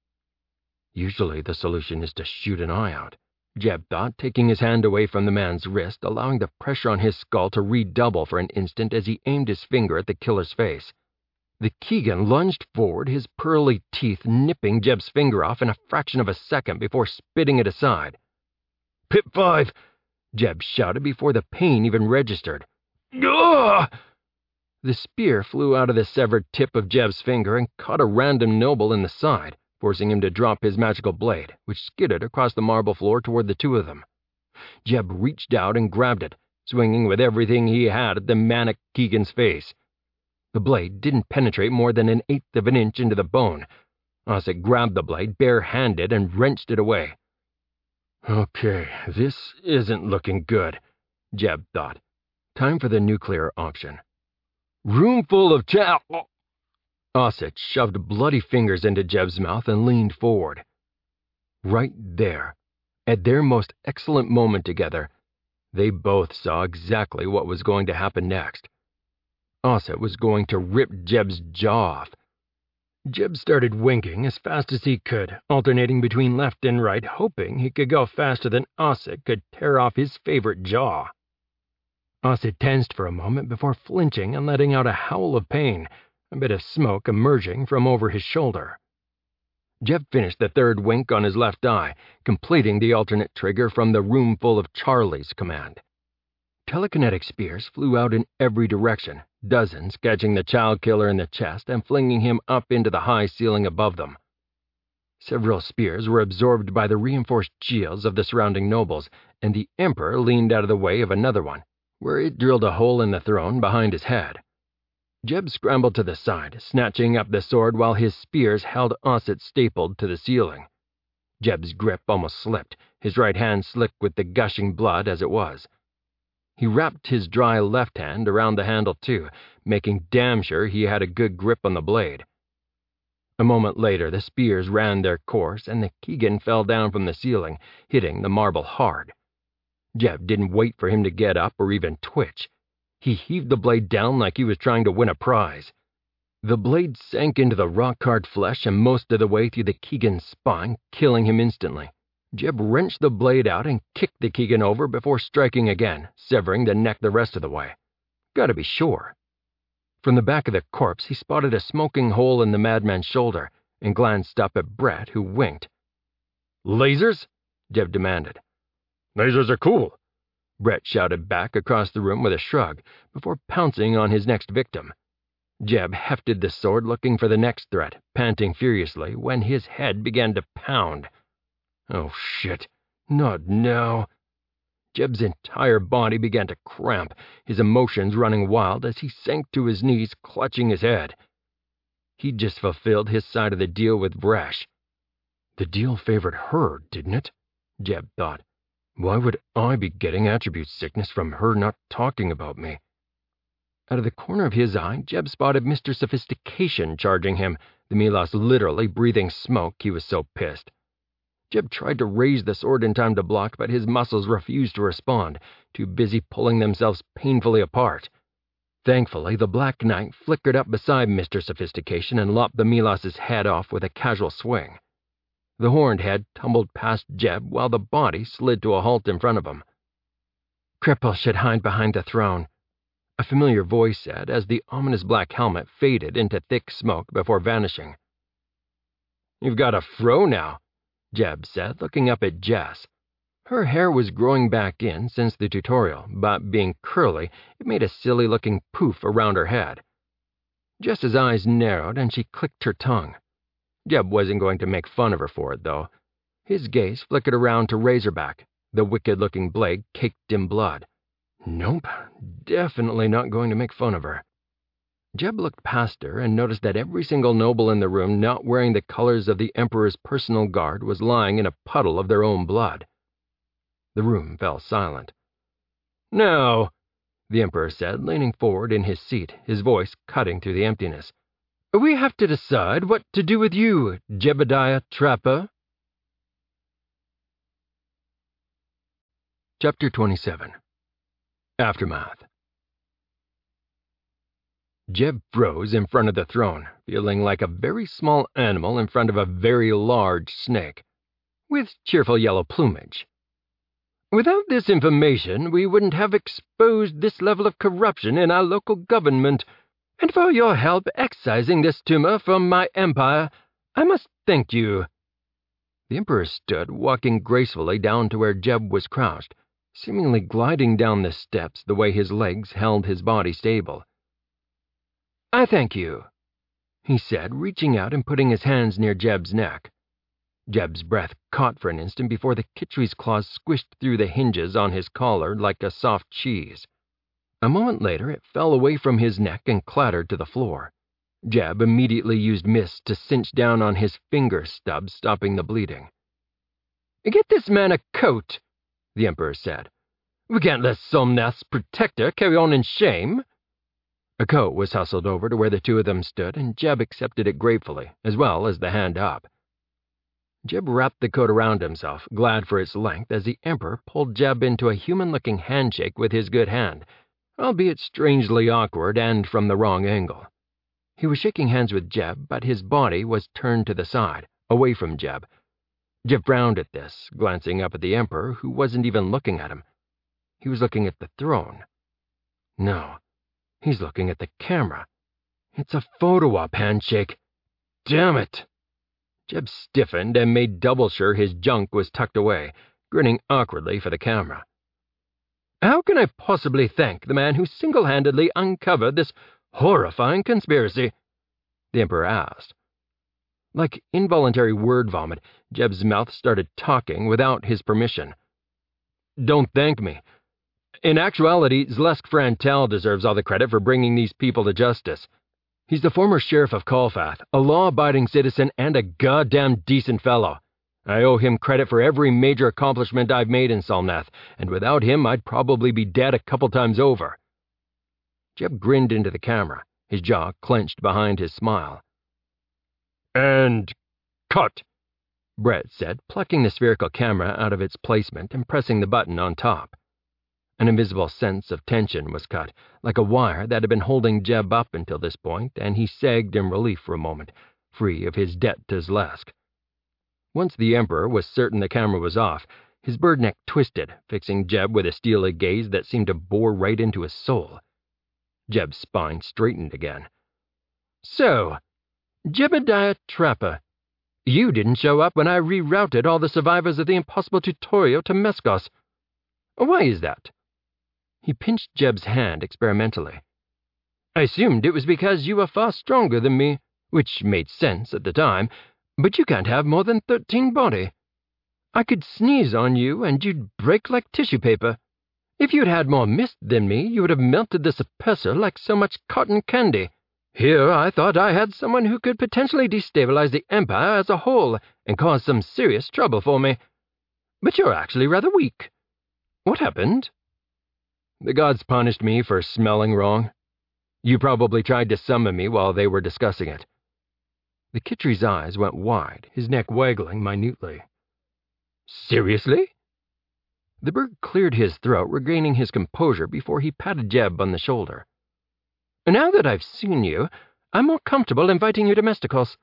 A: Usually the solution is to shoot an eye out, Jeb thought, taking his hand away from the man's wrist, allowing the pressure on his skull to redouble for an instant as he aimed his finger at the killer's face. The Keegan lunged forward, his pearly teeth nipping Jeb's finger off in a fraction of a second before spitting it aside. Pip five! Jeb shouted before the pain even registered. Ugh! The spear flew out of the severed tip of Jeb's finger and caught a random noble in the side, forcing him to drop his magical blade, which skidded across the marble floor toward the two of them. Jeb reached out and grabbed it, swinging with everything he had at the manic Keegan's face. The blade didn't penetrate more than an eighth of an inch into the bone. Ossett grabbed the blade bare-handed and wrenched it away. Okay, this isn't looking good, Jeb thought. Time for the nuclear option. Room full of chow... Ossett shoved bloody fingers into Jeb's mouth and leaned forward. Right there, at their most excellent moment together, they both saw exactly what was going to happen next. Ossett was going to rip Jeb's jaw off. Jeb started winking as fast as he could, alternating between left and right, hoping he could go faster than Ossett could tear off his favorite jaw. Ossett tensed for a moment before flinching and letting out a howl of pain, a bit of smoke emerging from over his shoulder. Jeb finished the third wink on his left eye, completing the alternate trigger from the room full of Charlie's command. Telekinetic spears flew out in every direction, dozens catching the child killer in the chest and flinging him up into the high ceiling above them. Several spears were absorbed by the reinforced shields of the surrounding nobles, and the Emperor leaned out of the way of another one, where it drilled a hole in the throne behind his head. Jeb scrambled to the side, snatching up the sword while his spears held Ossett stapled to the ceiling. Jeb's grip almost slipped, his right hand slick with the gushing blood as it was. He wrapped his dry left hand around the handle too, making damn sure he had a good grip on the blade. A moment later, the spears ran their course, and the Keegan fell down from the ceiling, hitting the marble hard. Jeb didn't wait for him to get up or even twitch. He heaved the blade down like he was trying to win a prize. The blade sank into the rock-hard flesh and most of the way through the Keegan's spine, killing him instantly. Jeb wrenched the blade out and kicked the Keegan over before striking again, severing the neck the rest of the way. Gotta be sure. From the back of the corpse, he spotted a smoking hole in the madman's shoulder and glanced up at Brett, who winked. Lasers? Jeb demanded. Lasers are cool, Brett shouted back across the room with a shrug, before pouncing on his next victim. Jeb hefted the sword looking for the next threat, panting furiously, when his head began to pound. Oh shit, not now. Jeb's entire body began to cramp, his emotions running wild as he sank to his knees, clutching his head. He'd just fulfilled his side of the deal with Vresh. The deal favored her, didn't it? Jeb thought. Why would I be getting attribute sickness from her not talking about me? Out of the corner of his eye, Jeb spotted Mister Sophistication charging him, the Milos literally breathing smoke, he was so pissed. Jeb tried to raise the sword in time to block, but his muscles refused to respond, too busy pulling themselves painfully apart. Thankfully, the Black Knight flickered up beside Mister Sophistication and lopped the Milos's head off with a casual swing. The horned head tumbled past Jeb while the body slid to a halt in front of him. Cripple should hide behind the throne, a familiar voice said as the ominous black helmet faded into thick smoke before vanishing. You've got a fro now, Jeb said, looking up at Jess. Her hair was growing back in since the tutorial, but being curly, it made a silly-looking poof around her head. Jess's eyes narrowed and she clicked her tongue. Jeb wasn't going to make fun of her for it, though. His gaze flickered around to Razorback, the wicked-looking blade caked in blood. Nope, definitely not going to make fun of her. Jeb looked past her and noticed that every single noble in the room not wearing the colors of the Emperor's personal guard was lying in a puddle of their own blood. The room fell silent. Now, the Emperor said, leaning forward in his seat, his voice cutting through the emptiness, we have to decide what to do with you, Jebediah Trapper. Chapter twenty-seven. Aftermath. Jeb froze in front of the throne, feeling like a very small animal in front of a very large snake, with cheerful yellow plumage. Without this information, we wouldn't have exposed this level of corruption in our local government, and for your help excising this tumor from my empire, I must thank you. The Emperor stood, walking gracefully down to where Jeb was crouched, seemingly gliding down the steps the way his legs held his body stable. I thank you, he said, reaching out and putting his hands near Jeb's neck. Jeb's breath caught for an instant before the Khitri's claws squished through the hinges on his collar like a soft cheese. A moment later, it fell away from his neck and clattered to the floor. Jeb immediately used mist to cinch down on his finger stubs, stopping the bleeding. Get this man a coat, the Emperor said. We can't let Somnath's protector carry on in shame. A coat was hustled over to where the two of them stood, and Jeb accepted it gratefully, as well as the hand up. Jeb wrapped the coat around himself, glad for its length, as the Emperor pulled Jeb into a human-looking handshake with his good hand, albeit strangely awkward and from the wrong angle. He was shaking hands with Jeb, but his body was turned to the side, away from Jeb. Jeb frowned at this, glancing up at the Emperor, who wasn't even looking at him. He was looking at the throne. No, he's looking at the camera. It's a photo-op handshake. Damn it! Jeb stiffened and made double sure his junk was tucked away, grinning awkwardly for the camera. How can I possibly thank the man who single-handedly uncovered this horrifying conspiracy? The Emperor asked. Like involuntary word vomit, Jeb's mouth started talking without his permission. Don't thank me. In actuality, Zlesk Frantel deserves all the credit for bringing these people to justice. He's the former sheriff of Kolfath, a law-abiding citizen and a goddamn decent fellow. I owe him credit for every major accomplishment I've made in Salnath, and without him I'd probably be dead a couple times over. Jeb grinned into the camera, his jaw clenched behind his smile. And cut, Brett said, plucking the spherical camera out of its placement and pressing the button on top. An invisible sense of tension was cut, like a wire that had been holding Jeb up until this point, and he sagged in relief for a moment, free of his debt to Zlesk. Once the Emperor was certain the camera was off, his bird neck twisted, fixing Jeb with a steely gaze that seemed to bore right into his soul. Jeb's spine straightened again. So, Jebediah Trapper, you didn't show up when I rerouted all the survivors of the Impossible tutorial to Meskos. Why is that? He pinched Jeb's hand experimentally. I assumed it was because you were far stronger than me, which made sense at the time, but you can't have more than thirteen body. I could sneeze on you and you'd break like tissue paper, If you'd had more mist than me, you would have melted this oppressor like so much cotton candy. Here I thought I had someone who could potentially destabilize the Empire as a whole and cause some serious trouble for me. But you're actually rather weak. What happened? The gods punished me for smelling wrong. You probably tried to summon me while they were discussing it. The Khitri's eyes went wide, his neck waggling minutely. Seriously? The bird cleared his throat, regaining his composure before he patted Jeb on the shoulder. Now that I've seen you, I'm more comfortable inviting you to Mestikos.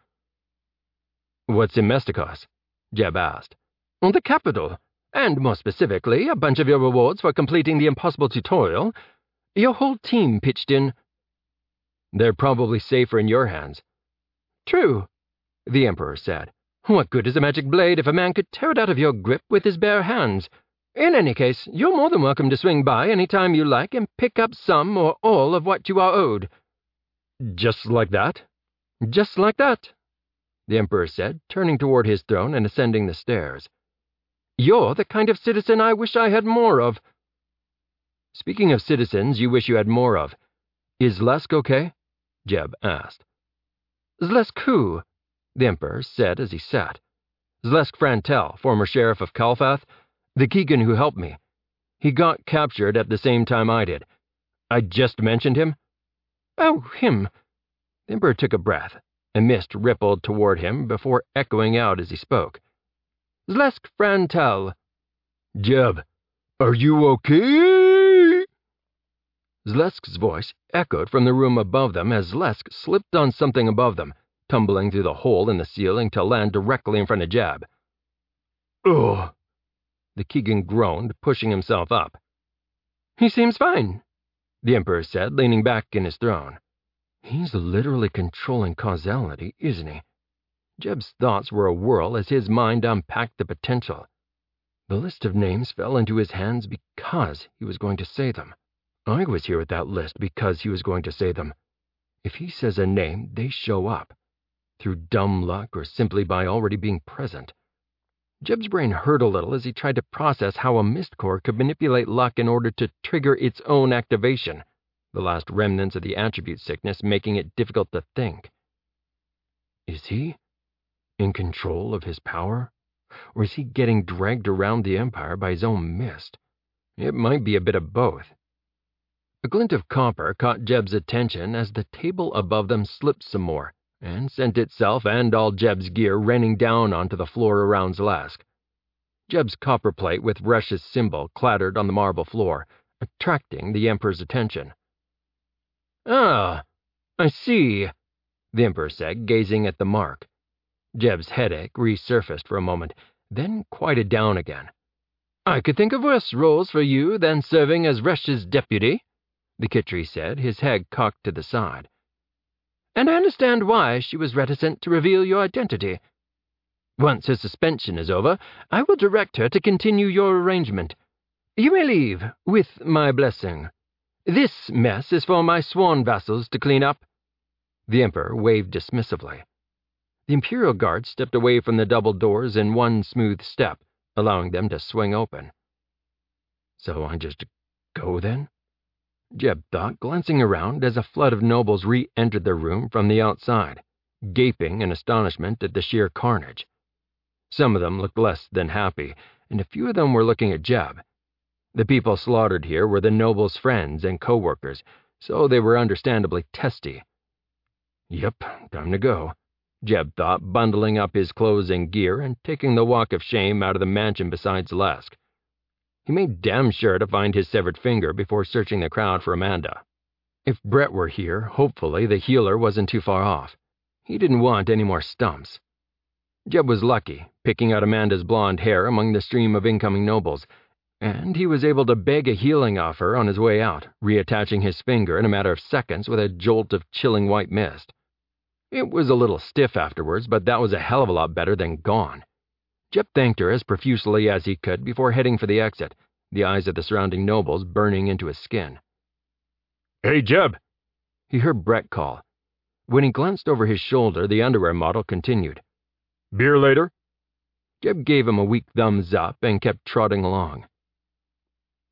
A: What's in Mestikos? Jeb asked. The capital, and more specifically, a bunch of your rewards for completing the impossible tutorial. Your whole team pitched in. They're probably safer in your hands. True, the Emperor said. What good is a magic blade if a man could tear it out of your grip with his bare hands? In any case, you're more than welcome to swing by any time you like and pick up some or all of what you are owed. Just like that? Just like that, the Emperor said, turning toward his throne and ascending the stairs. You're the kind of citizen I wish I had more of. Speaking of citizens you wish you had more of, is Lesk okay? Jeb asked. Zlesk who? The Emperor said as he sat. Zlesk Frantel, former sheriff of Kalfath, the Keegan who helped me. He got captured at the same time I did. I just mentioned him. Oh, him. The Emperor took a breath. A mist rippled toward him before echoing out as he spoke. Zlesk Frantel. Jeb, are you okay? Zlesk's voice echoed from the room above them as Zlesk slipped on something above them, tumbling through the hole in the ceiling to land directly in front of Jeb. Ugh. The Keegan groaned, pushing himself up. He seems fine, the Emperor said, leaning back in his throne. He's literally controlling causality, isn't he? Jeb's thoughts were a whirl as his mind unpacked the potential. The list of names fell into his hands because he was going to say them. I was here with that list because he was going to say them. If he says a name, they show up, through dumb luck or simply by already being present. Jeb's brain hurt a little as he tried to process how a mist core could manipulate luck in order to trigger its own activation, the last remnants of the attribute sickness making it difficult to think. Is he in control of his power? Or is he getting dragged around the Empire by his own mist? It might be a bit of both. A glint of copper caught Jeb's attention as the table above them slipped some more, and sent itself and all Jeb's gear raining down onto the floor around Zlesk. Jeb's copper plate with Rush's symbol clattered on the marble floor, attracting the Emperor's attention. Ah, I see, the Emperor said, gazing at the mark. Jeb's headache resurfaced for a moment, then quieted down again. I could think of worse roles for you than serving as Rush's deputy, the Khitri said, his head cocked to the side. And I understand why she was reticent to reveal your identity. Once her suspension is over, I will direct her to continue your arrangement. You may leave, with my blessing. This mess is for my sworn vassals to clean up. The Emperor waved dismissively. The Imperial Guard stepped away from the double doors in one smooth step, allowing them to swing open. So I just go then? Jeb thought, glancing around as a flood of nobles re-entered the room from the outside, gaping in astonishment at the sheer carnage. Some of them looked less than happy, and a few of them were looking at Jeb. The people slaughtered here were the nobles' friends and co-workers, so they were understandably testy. Yep, time to go, Jeb thought, bundling up his clothes and gear and taking the walk of shame out of the mansion beside Zlesk. He made damn sure to find his severed finger before searching the crowd for Amanda. If Brett were here, hopefully the healer wasn't too far off. He didn't want any more stumps. Jeb was lucky, picking out Amanda's blonde hair among the stream of incoming nobles, and he was able to beg a healing offer on his way out, reattaching his finger in a matter of seconds with a jolt of chilling white mist. It was a little stiff afterwards, but that was a hell of a lot better than gone. Jeb thanked her as profusely as he could before heading for the exit, the eyes of the surrounding nobles burning into his skin. Hey, Jeb! He heard Brett call. When he glanced over his shoulder, the underwear model continued. Beer later? Jeb gave him a weak thumbs up and kept trotting along.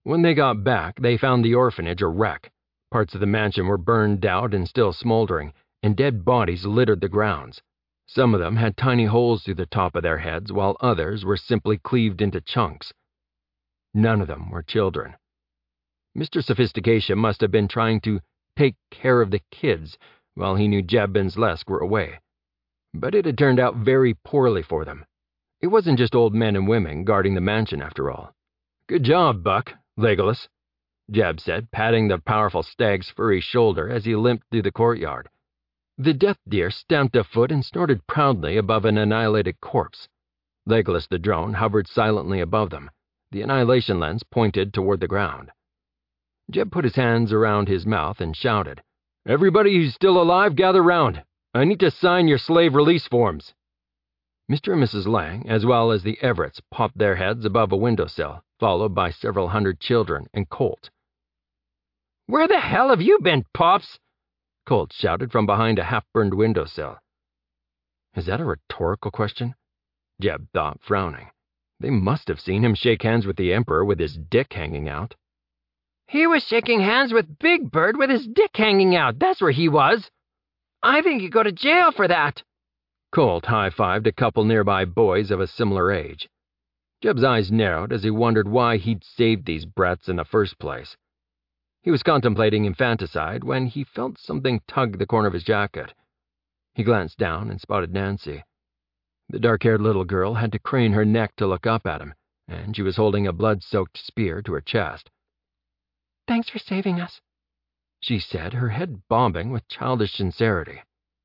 A: When they got back, they found the orphanage a wreck. Parts of the mansion were burned out and still smoldering, and dead bodies littered the grounds. Some of them had tiny holes through the top of their heads, while others were simply cleaved into chunks. None of them were children. Mister Sophistication must have been trying to take care of the kids while he knew Jeb and Zlesk were away. But it had turned out very poorly for them. It wasn't just old men and women guarding the mansion after all. "Good job, Buck, Legolas," Jeb said, patting the powerful stag's furry shoulder as he limped through the courtyard. The death deer stamped a foot and snorted proudly above an annihilated corpse. Legolas the drone hovered silently above them, the annihilation lens pointed toward the ground. Jeb put his hands around his mouth and shouted, "Everybody who's still alive, gather round. I need to sign your slave release forms." Mister and Missus Lang, as well as the Everetts, popped their heads above a windowsill, followed by several hundred children and Colt. "Where the hell have you been, Pops?" Colt shouted from behind a half-burned windowsill. Is that a rhetorical question? Jeb thought, frowning. They must have seen him shake hands with the Emperor with his dick hanging out. "He was shaking hands with Big Bird with his dick hanging out, that's where he was. I think you go to jail for that." Colt high-fived a couple nearby boys of a similar age. Jeb's eyes narrowed as he wondered why he'd saved these brats in the first place. He was contemplating infanticide when he felt something tug the corner of his jacket. He glanced down and spotted Nancy. The dark-haired little girl had to crane her neck to look up at him, and she was holding a blood-soaked spear to her chest. "Thanks for saving us," she said, her head bobbing with childish sincerity.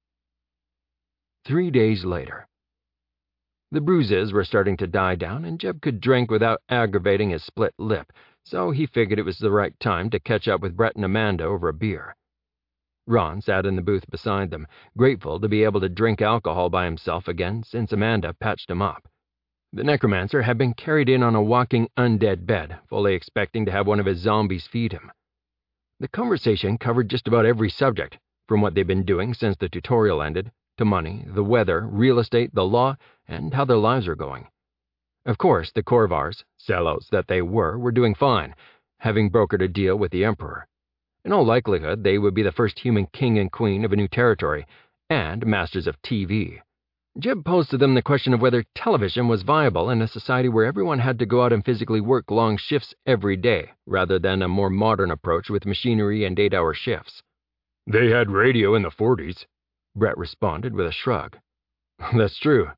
A: Three days later. The bruises were starting to die down, and Jeb could drink without aggravating his split lip, so he figured it was the right time to catch up with Brett and Amanda over a beer. Ron sat in the booth beside them, grateful to be able to drink alcohol by himself again since Amanda patched him up. The necromancer had been carried in on a walking undead bed, fully expecting to have one of his zombies feed him. The conversation covered just about every subject, from what they'd been doing since the tutorial ended, to money, the weather, real estate, the law, and how their lives were going. Of course, the Corvars, sellouts that they were, were doing fine, having brokered a deal with the Emperor. In all likelihood, they would be the first human king and queen of a new territory, and masters of T V. Jeb posed to them the question of whether television was viable in a society where everyone had to go out and physically work long shifts every day, rather than a more modern approach with machinery and eight-hour shifts. "They had radio in the forties, Brett responded with a shrug. "That's true.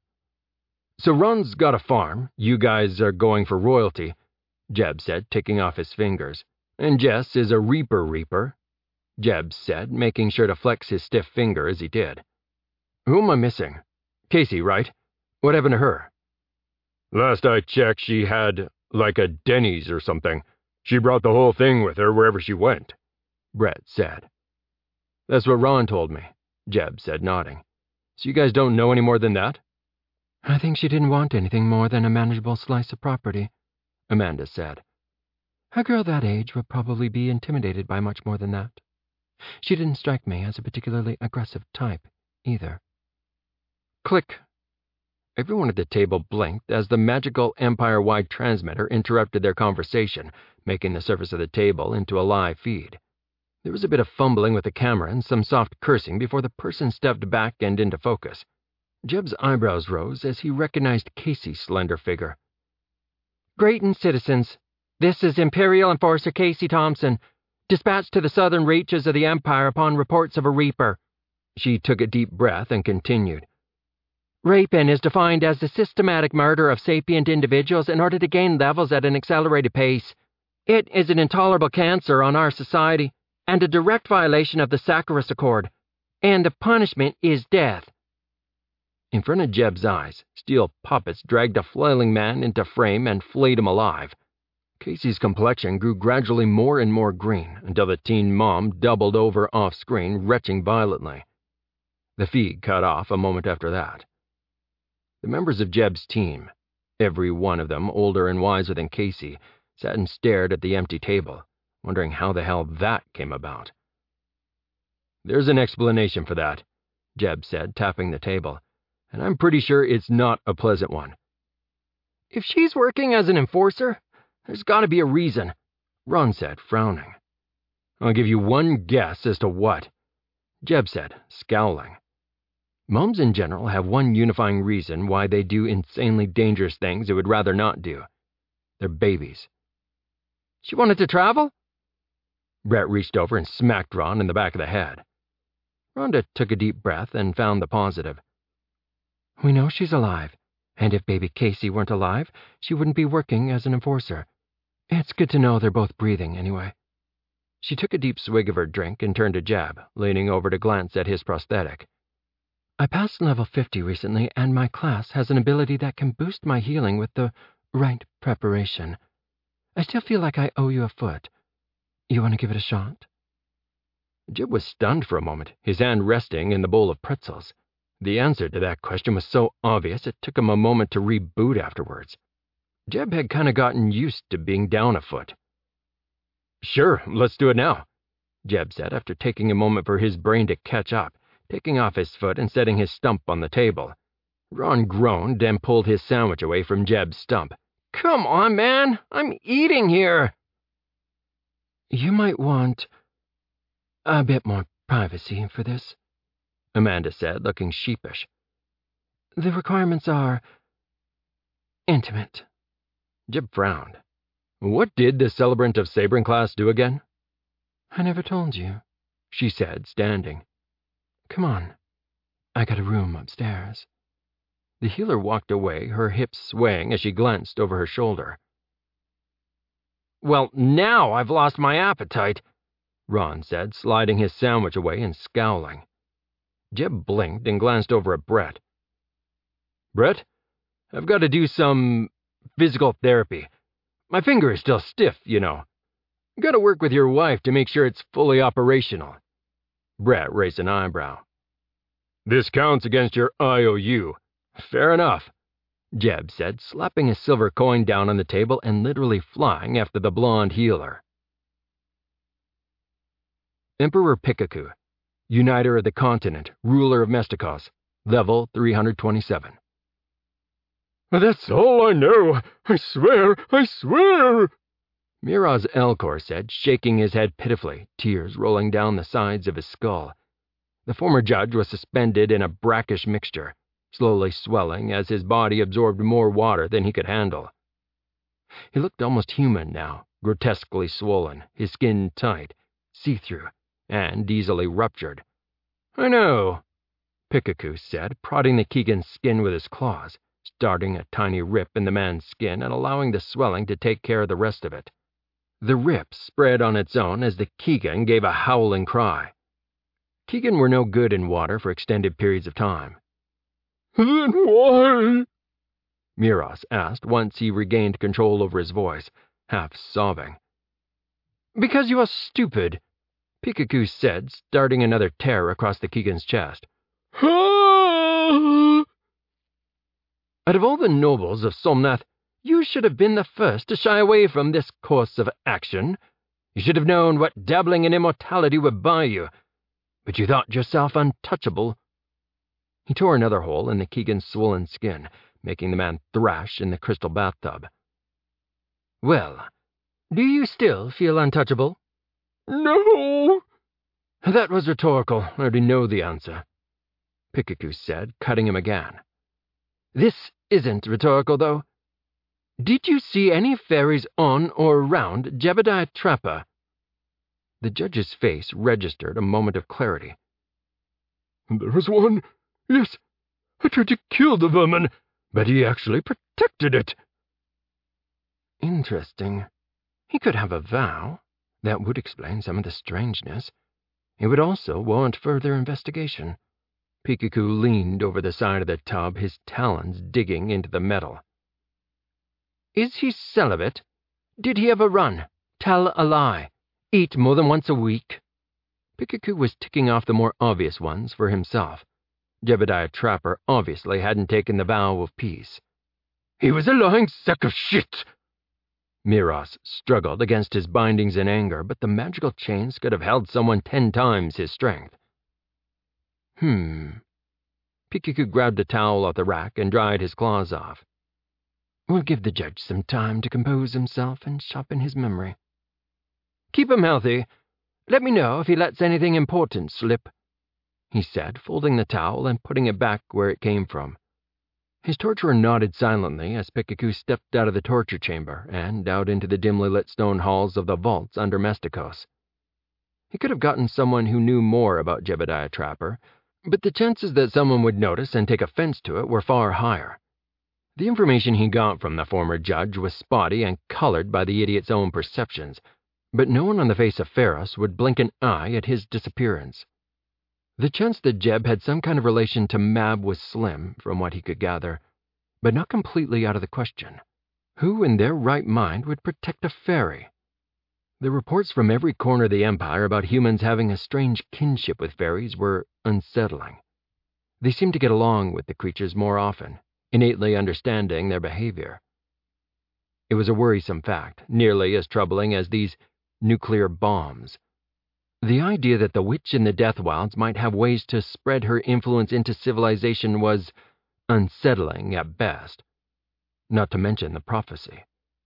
A: So Ron's got a farm, you guys are going for royalty," Jeb said, ticking off his fingers. "And Jess is a Reaper Reaper," Jeb said, making sure to flex his stiff finger as he did. "Who am I missing? Casey, right? What happened to her?" "Last I checked, she had, like, a Denny's or something. She brought the whole thing with her wherever she went," Brett said. "That's what Ron told me," Jeb said, nodding. "So you guys don't know any more than that?" "I think she didn't want anything more than a manageable slice of property," Amanda said. "A girl that age would probably be intimidated by much more than that. She didn't strike me as a particularly aggressive type, either." Click. Everyone at the table blinked as the magical Empire-wide transmitter interrupted their conversation, making the surface of the table into a live feed. There was a bit of fumbling with the camera and some soft cursing before the person stepped back and into focus. Jeb's eyebrows rose as he recognized Casey's slender figure. "Greetings, citizens. This is Imperial Enforcer Casey Thompson, dispatched to the southern reaches of the Empire upon reports of a Reaper." She took a deep breath and continued. "Raping is defined as the systematic murder of sapient individuals in order to gain levels at an accelerated pace. It is an intolerable cancer on our society and a direct violation of the Saccharis Accord, and the punishment is death." In front of Jeb's eyes, steel puppets dragged a flailing man into frame and flayed him alive. Casey's complexion grew gradually more and more green until the teen mom doubled over off-screen, retching violently. The feed cut off a moment after that. The members of Jeb's team, every one of them older and wiser than Casey, sat and stared at the empty table, wondering how the hell that came about. "There's an explanation for that," Jeb said, tapping the table, "and I'm pretty sure it's not a pleasant one." "If she's working as an enforcer, there's got to be a reason. Ron said, frowning. I'll give you one guess as to what, Jeb said, scowling. Moms in general have one unifying reason why they do insanely dangerous things they would rather not do. They're babies. She wanted to travel? Brett reached over and smacked Ron in the back of the head. Rhonda took a deep breath and found the positive. We know she's alive, and if baby Casey weren't alive, she wouldn't be working as an enforcer. It's good to know they're both breathing anyway. She took a deep swig of her drink and turned to Jeb, leaning over to glance at his prosthetic. I passed level fifty recently, and my class has an ability that can boost my healing with the right preparation. I still feel like I owe you a foot. You want to give it a shot? Jeb was stunned for a moment, his hand resting in the bowl of pretzels. The answer to that question was so obvious it took him a moment to reboot afterwards. Jeb had kind of gotten used to being down a foot. Sure, let's do it now, Jeb said after taking a moment for his brain to catch up, taking off his foot and setting his stump on the table. Ron groaned and pulled his sandwich away from Jeb's stump. Come on, man, I'm eating here. You might want a bit more privacy for this, Amanda said, looking sheepish. The requirements are intimate. Jeb frowned. What did the celebrant of Sabrin class do again? I never told you, she said, standing. Come on. I got a room upstairs. The healer walked away, her hips swaying as she glanced over her shoulder. Well, now I've lost my appetite, Ron said, sliding his sandwich away and scowling. Jeb blinked and glanced over at Brett. Brett, I've got to do some physical therapy. My finger is still stiff, you know. Got to work with your wife to make sure it's fully operational. Brett raised an eyebrow. This counts against your I O U. Fair enough, Jeb said, slapping a silver coin down on the table and literally flying after the blonde healer. Emperor Pikaku, Uniter of the Continent, ruler of Mestikos, level three hundred twenty-seven. That's all I know. I swear, I swear, Miraz Elcor said, shaking his head pitifully, tears rolling down the sides of his skull. The former judge was suspended in a brackish mixture, slowly swelling as his body absorbed more water than he could handle. He looked almost human now, grotesquely swollen, his skin tight, see-through, and easily ruptured. I know, Pikachu said, prodding the Keegan's skin with his claws, starting a tiny rip in the man's skin and allowing the swelling to take care of the rest of it. The rip spread on its own as the Keegan gave a howling cry. Keegan were no good in water for extended periods of time. Then why? Miraz asked once he regained control over his voice, half sobbing. Because you are stupid, Pikachu said, starting another tear across the Keegan's chest. Out of all the nobles of Somnath, you should have been the first to shy away from this course of action. You should have known what dabbling in immortality would buy you, but you thought yourself untouchable. He tore another hole in the Keegan's swollen skin, making the man thrash in the crystal bathtub. Well, do you still feel untouchable? No. That was rhetorical. I already know the answer, Pikachu said, cutting him again. This isn't rhetorical, though. Did you see any fairies on or around Jebediah Trapper? The judge's face registered a moment of clarity. There was one. Yes, I tried to kill the vermin, but he actually protected it. Interesting. He could have a vow. That would explain some of the strangeness. It would also warrant further investigation. Pikachu leaned over the side of the tub, his talons digging into the metal. Is he celibate? Did he ever run, tell a lie, eat more than once a week? Pikachu was ticking off the more obvious ones for himself. Jebediah Trapper obviously hadn't taken the vow of peace. He was a lying sack of shit! Miraz struggled against his bindings in anger, but the magical chains could have held someone ten times his strength. Hmm. Pikachu grabbed a towel off the rack and dried his claws off. We'll give the judge some time to compose himself and sharpen his memory. Keep him healthy. Let me know if he lets anything important slip," he said, folding the towel and putting it back where it came from. His torturer nodded silently as Pikachu stepped out of the torture chamber and out into the dimly lit stone halls of the vaults under Mestikos. He could have gotten someone who knew more about Jebediah Trapper, but the chances that someone would notice and take offense to it were far higher. The information he got from the former judge was spotty and colored by the idiot's own perceptions, but no one on the face of Pharos would blink an eye at his disappearance. The chance that Jeb had some kind of relation to Mab was slim, from what he could gather, but not completely out of the question. Who in their right mind would protect a fairy? The reports from every corner of the Empire about humans having a strange kinship with fairies were unsettling. They seemed to get along with the creatures more often, innately understanding their behavior. It was a worrisome fact, nearly as troubling as these nuclear bombs. The idea that the witch in the Death Wilds might have ways to spread her influence into civilization was unsettling at best. Not to mention the prophecy.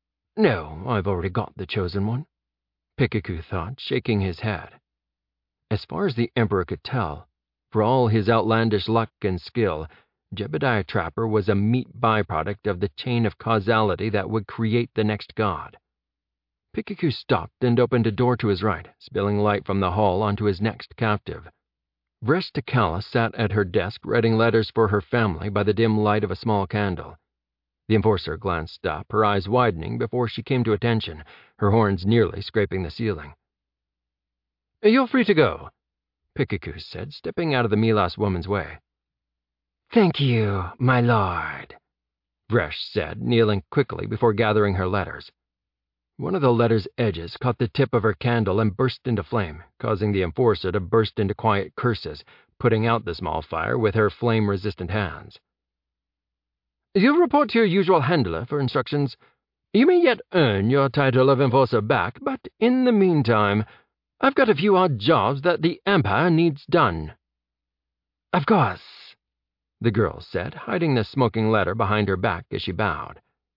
A: No, I've already got the chosen one, Pikachu thought, shaking his head. As far as the Emperor could tell, for all his outlandish luck and skill, Jebediah Trapper was a meat byproduct of the chain of causality that would create the next god. Pikachu stopped and opened a door to his right, spilling light from the hall onto his next captive. Vresh Takala sat at her desk writing letters for her family by the dim light of a small candle. The enforcer glanced up, her eyes widening before she came to attention, her horns nearly scraping the ceiling. "You're free to go," Pikachu said, stepping out of the Milas woman's way. "Thank you, my lord," Vresh said, kneeling quickly before gathering her letters. One of the letter's edges caught the tip of her candle and burst into flame, causing the enforcer to burst into quiet curses, putting out the small fire with her flame-resistant hands. "You'll report to your usual handler for instructions. You may yet earn your title of enforcer back, but in the meantime, I've got a few odd jobs that the Empire needs done." "Of course," the girl said, hiding the smoking letter behind her back as she bowed.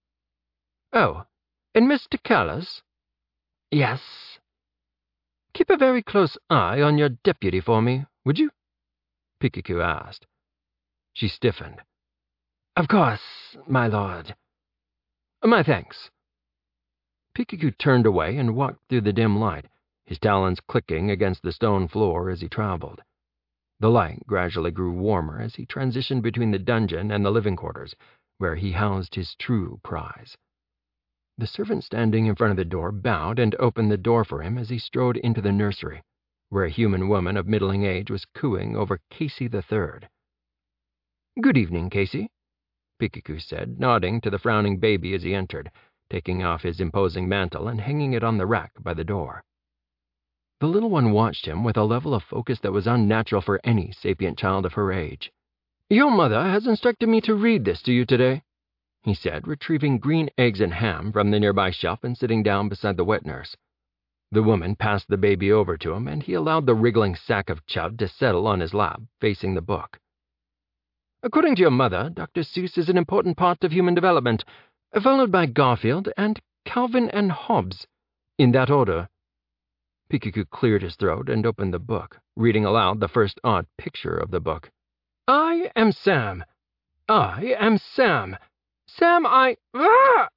A: "Oh, and Mister Callas?" "Yes." "Keep a very close eye on your deputy for me, would you?" Pikachu asked. She stiffened. "Of course, my lord." "My thanks." Pikachu turned away and walked through the dim light, his talons clicking against the stone floor as he traveled. The light gradually grew warmer as he transitioned between the dungeon and the living quarters, where he housed his true prize. The servant standing in front of the door bowed and opened the door for him as he strode into the nursery, where a human woman of middling age was cooing over Casey the Third. "Good evening, Casey," Pikachu said, nodding to the frowning baby as he entered, taking off his imposing mantle and hanging it on the rack by the door. The little one watched him with a level of focus that was unnatural for any sapient child of her age. "Your mother has instructed me to read this to you today," he said, retrieving green eggs and ham from the nearby shelf and sitting down beside the wet nurse. The woman passed the baby over to him, and he allowed the wriggling sack of chud to settle on his lap, facing the book. "According to your mother, Doctor Seuss is an important part of human development, followed by Garfield and Calvin and Hobbes, in that order." Pikachu cleared his throat and opened the book, reading aloud the first odd picture of the book. "I am Sam. I am Sam. Sam, I... Ah!"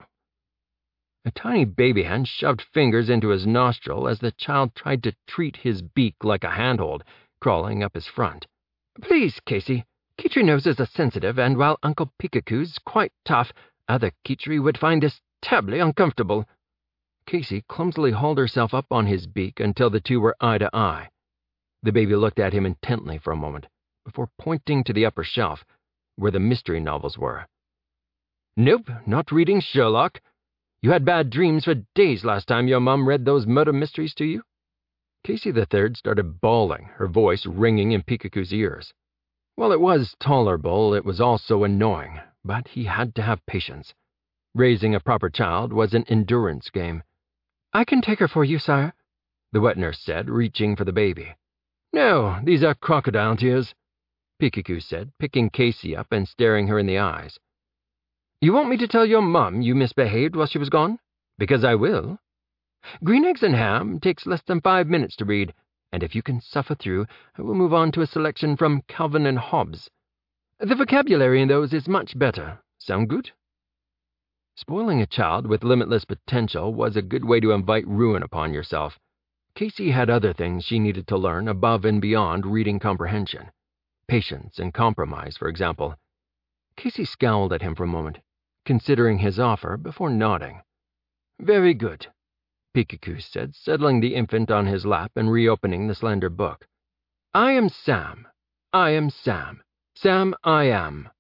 A: A tiny baby hand shoved fingers into his nostril as the child tried to treat his beak like a handhold, crawling up his front. "Please, Casey. Khichri noses are sensitive, and while Uncle Pikachu's quite tough, other Khichri would find this terribly uncomfortable." Casey clumsily hauled herself up on his beak until the two were eye to eye. The baby looked at him intently for a moment, before pointing to the upper shelf, where the mystery novels were. "Nope, not reading Sherlock. You had bad dreams for days last time your mom read those murder mysteries to you." Casey the Third started bawling, her voice ringing in Pikachu's ears. While it was tolerable, it was also annoying, but he had to have patience. Raising a proper child was an endurance game. "I can take her for you, sire," the wet nurse said, reaching for the baby. "No, these are crocodile tears," Pikachu said, picking Casey up and staring her in the eyes. "You want me to tell your mum you misbehaved while she was gone? Because I will." Green Eggs and Ham takes less than five minutes to read, and if you can suffer through, I will move on to a selection from Calvin and Hobbes. The vocabulary in those is much better. Sound good? Spoiling a child with limitless potential was a good way to invite ruin upon yourself. Casey had other things she needed to learn above and beyond reading comprehension. Patience and compromise, for example. Casey scowled at him for a moment, considering his offer before nodding. Very good, Pikacus said, settling the infant on his lap and reopening the slender book. I am Sam. I am Sam. Sam I am.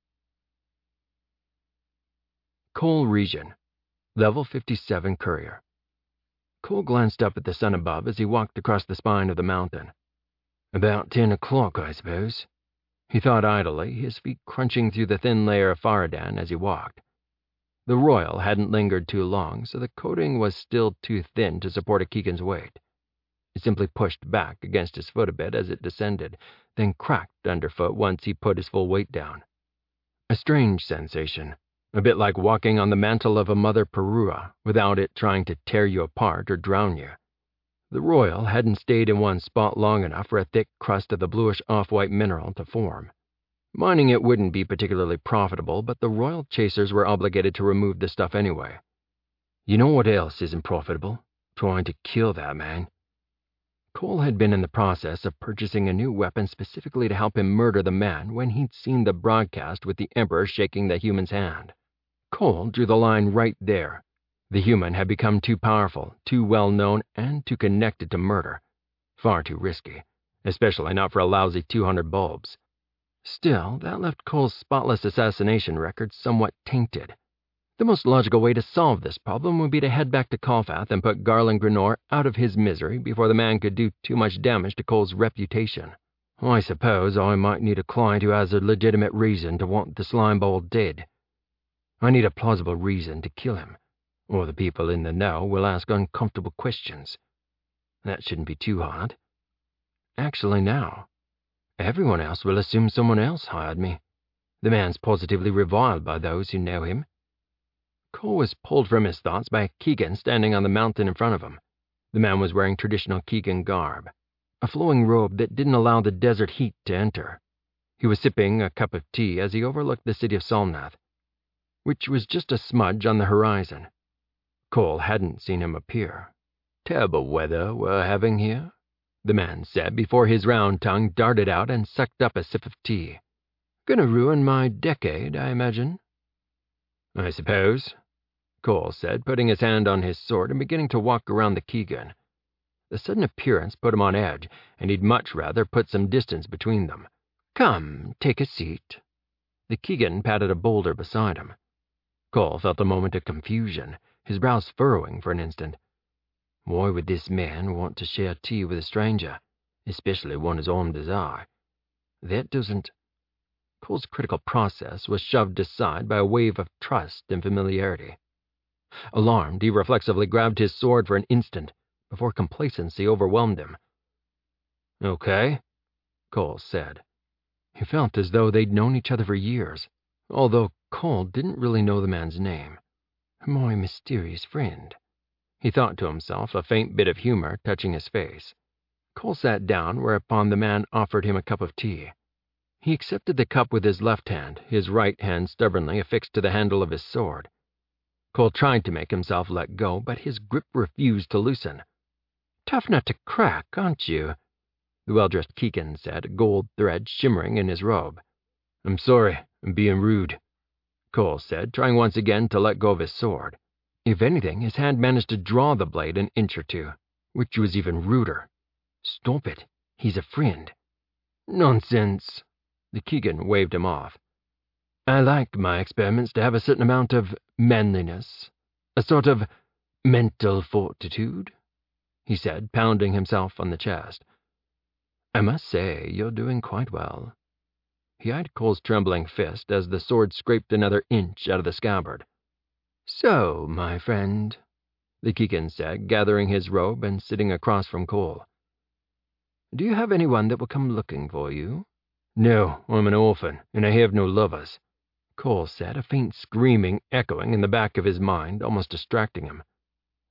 A: Cole Region, Level fifty-seven Courier. Cole glanced up at the sun above as he walked across the spine of the mountain. About ten o'clock, I suppose, he thought idly, his feet crunching through the thin layer of Faradan as he walked. The Royal hadn't lingered too long, so the coating was still too thin to support a Keegan's weight. It simply pushed back against his foot a bit as it descended, then cracked underfoot once he put his full weight down. A strange sensation. A bit like walking on the mantle of a Mother Perua without it trying to tear you apart or drown you. The Royal hadn't stayed in one spot long enough for a thick crust of the bluish off-white mineral to form. Mining it wouldn't be particularly profitable, but the Royal chasers were obligated to remove the stuff anyway. You know what else isn't profitable? Trying to kill that man. Cole had been in the process of purchasing a new weapon specifically to help him murder the man when he'd seen the broadcast with the Emperor shaking the human's hand. Cole drew the line right there. The human had become too powerful, too well-known, and too connected to murder. Far too risky, especially not for a lousy two hundred bulbs. Still, that left Cole's spotless assassination record somewhat tainted. The most logical way to solve this problem would be to head back to Kolfath and put Garland Granor out of his misery before the man could do too much damage to Cole's reputation. I suppose I might need a client who has a legitimate reason to want the Slimeball dead. I need a plausible reason to kill him, or the people in the know will ask uncomfortable questions. That shouldn't be too hard. Actually, now, everyone else will assume someone else hired me. The man's positively reviled by those who know him. Cole was pulled from his thoughts by Keegan standing on the mountain in front of him. The man was wearing traditional Keegan garb, a flowing robe that didn't allow the desert heat to enter. He was sipping a cup of tea as he overlooked the city of Solnath, which was just a smudge on the horizon. Cole hadn't seen him appear. Terrible weather we're having here, the man said before his round tongue darted out and sucked up a sip of tea. Gonna ruin my decade, I imagine. I suppose, Cole said, putting his hand on his sword and beginning to walk around the Keegan. The sudden appearance put him on edge, and he'd much rather put some distance between them. Come, take a seat. The Keegan patted a boulder beside him. Cole felt a moment of confusion, his brows furrowing for an instant. Why would this man want to share tea with a stranger, especially one as armed as I? That doesn't... Cole's critical process was shoved aside by a wave of trust and familiarity. Alarmed, he reflexively grabbed his sword for an instant before complacency overwhelmed him. Okay, Cole said. He felt as though they'd known each other for years, although Cole didn't really know the man's name. My mysterious friend, he thought to himself, a faint bit of humor touching his face. Cole sat down, whereupon the man offered him a cup of tea. He accepted the cup with his left hand, his right hand stubbornly affixed to the handle of his sword. Cole tried to make himself let go, but his grip refused to loosen. Tough nut to crack, aren't you? The well-dressed Keegan said, a gold thread shimmering in his robe. I'm sorry, I'm being rude, Cole said, trying once again to let go of his sword. If anything, his hand managed to draw the blade an inch or two, which was even ruder. Stop it, he's a friend. Nonsense. The Keegan waved him off. I like my experiments to have a certain amount of manliness, a sort of mental fortitude, he said, pounding himself on the chest. I must say you're doing quite well. He eyed Cole's trembling fist as the sword scraped another inch out of the scabbard. So, my friend, the Keegan said, gathering his robe and sitting across from Cole. Do you have anyone that will come looking for you? No, I'm an orphan, and I have no lovers, Cole said, a faint screaming echoing in the back of his mind, almost distracting him.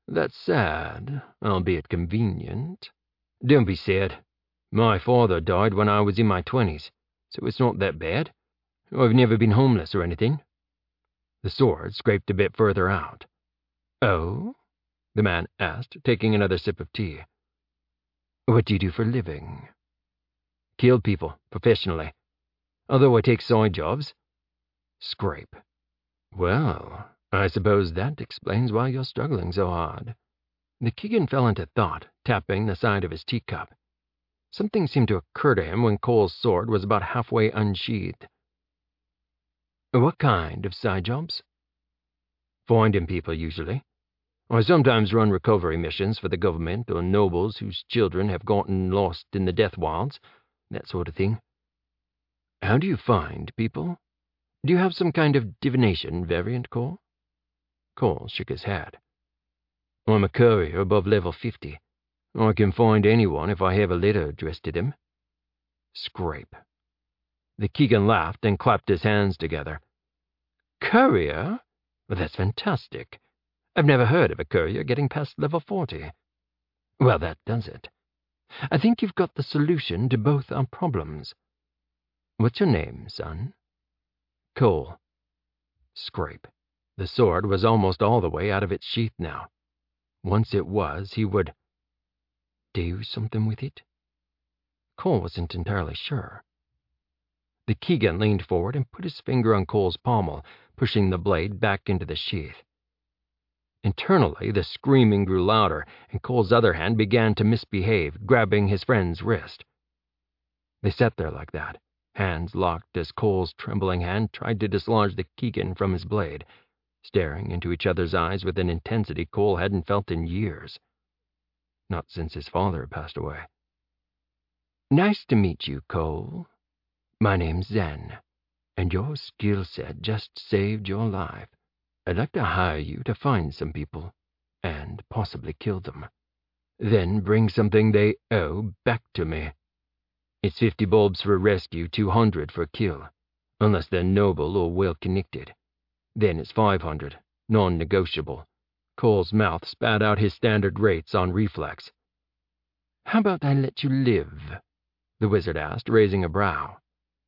A: That's sad, albeit convenient. Don't be sad. My father died when I was in my twenties, so it's not that bad. I've never been homeless or anything. The sword scraped a bit further out. Oh? The man asked, taking another sip of tea. What do you do for a living? Kill people, professionally. Although I take side jobs. Scrape. Well, I suppose that explains why you're struggling so hard. The Keegan fell into thought, tapping the side of his teacup. Something seemed to occur to him when Cole's sword was about halfway unsheathed. What kind of side jobs? Finding people, usually. I sometimes run recovery missions for the government or nobles whose children have gotten lost in the death wilds, that sort of thing. How do you find people? Do you have some kind of divination variant, Cole? Cole shook his head. I'm a courier above level fifty. I can find anyone if I have a letter addressed to them. Scrape. The Keegan laughed and clapped his hands together. Courier? Well, that's fantastic. I've never heard of a courier getting past level forty. Well, that does it. I think you've got the solution to both our problems. What's your name, son? Cole. Scrape. The sword was almost all the way out of its sheath now. Once it was, he would do something with it? Cole wasn't entirely sure. The Keegan leaned forward and put his finger on Cole's pommel, pushing the blade back into the sheath. Internally, the screaming grew louder, and Cole's other hand began to misbehave, grabbing his friend's wrist. They sat there like that, hands locked as Cole's trembling hand tried to dislodge the Keegan from his blade, staring into each other's eyes with an intensity Cole hadn't felt in years. Not since his father had passed away. Nice to meet you, Cole. My name's Zen, and your skill set just saved your life. I'd like to hire you to find some people, and possibly kill them. Then bring something they owe back to me. It's fifty bulbs for rescue, two hundred for kill, unless they're noble or well-connected. Then it's five hundred, non-negotiable. Cole's mouth spat out his standard rates on reflex. How about I let you live? The wizard asked, raising a brow.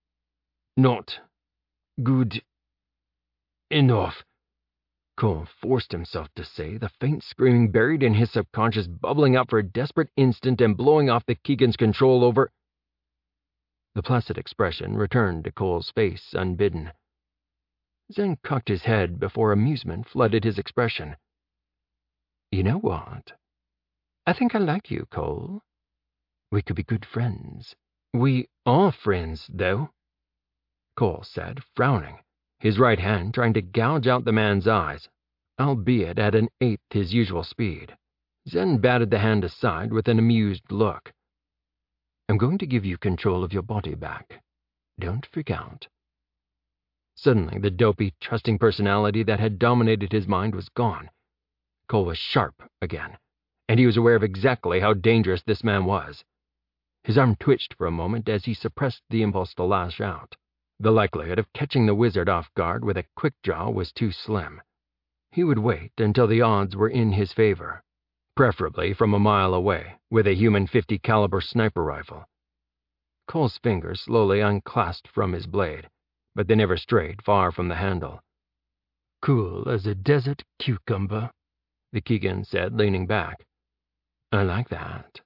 A: Not good enough, Cole forced himself to say, the faint screaming buried in his subconscious bubbling up for a desperate instant and blowing off the Keegan's control over. The placid expression returned to Cole's face unbidden. Zen cocked his head before amusement flooded his expression. You know what? I think I like you, Cole. We could be good friends. We are friends, though, Cole said, frowning, his right hand trying to gouge out the man's eyes, albeit at an eighth his usual speed. Zen batted the hand aside with an amused look. I'm going to give you control of your body back. Don't freak out. Suddenly, the dopey, trusting personality that had dominated his mind was gone. Cole was sharp again, and he was aware of exactly how dangerous this man was. His arm twitched for a moment as he suppressed the impulse to lash out. The likelihood of catching the wizard off guard with a quick draw was too slim. He would wait until the odds were in his favor, preferably from a mile away, with a human fifty caliber sniper rifle. Cole's fingers slowly unclasped from his blade, but they never strayed far from the handle. Cool as a desert cucumber, the Keegan said, leaning back. I like that.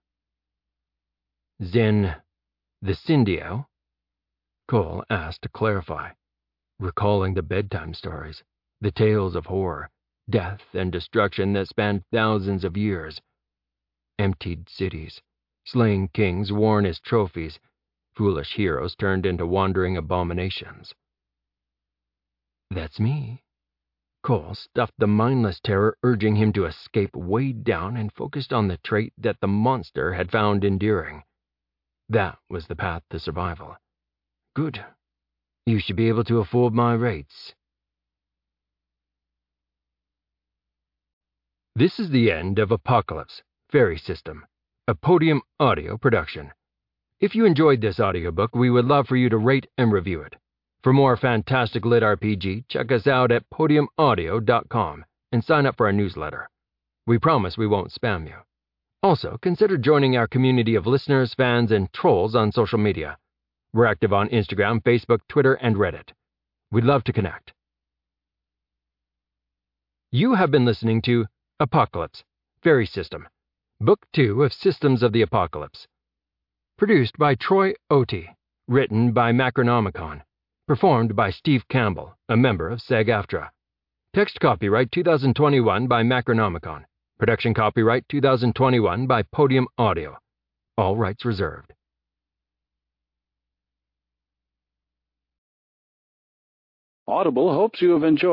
A: Zen, the Syndio? Cole asked to clarify, recalling the bedtime stories, the tales of horror, death, and destruction that spanned thousands of years. Emptied cities, slain kings worn as trophies, foolish heroes turned into wandering abominations. That's me. Cole stuffed the mindless terror urging him to escape way down and focused on the trait that the monster had found endearing. That was the path to survival. Good. You should be able to afford my rates. This is the end of Apocalypse, Fairy System, a Podium Audio production. If you enjoyed this audiobook, we would love for you to rate and review it. For more fantastic lit R P G, check us out at podium audio dot com and sign up for our newsletter. We promise we won't spam you. Also, consider joining our community of listeners, fans, and trolls on social media. We're active on Instagram, Facebook, Twitter, and Reddit. We'd love to connect. You have been listening to Apocalypse, Fairy System, Book two of Systems of the Apocalypse. Produced by Troy Otey. Written by Macronomicon. Performed by Steve Campbell, a member of SAG-AFTRA. Text copyright twenty twenty-one by Macronomicon. Production copyright twenty twenty-one by Podium Audio. All rights reserved.
B: Audible hopes you have enjoyed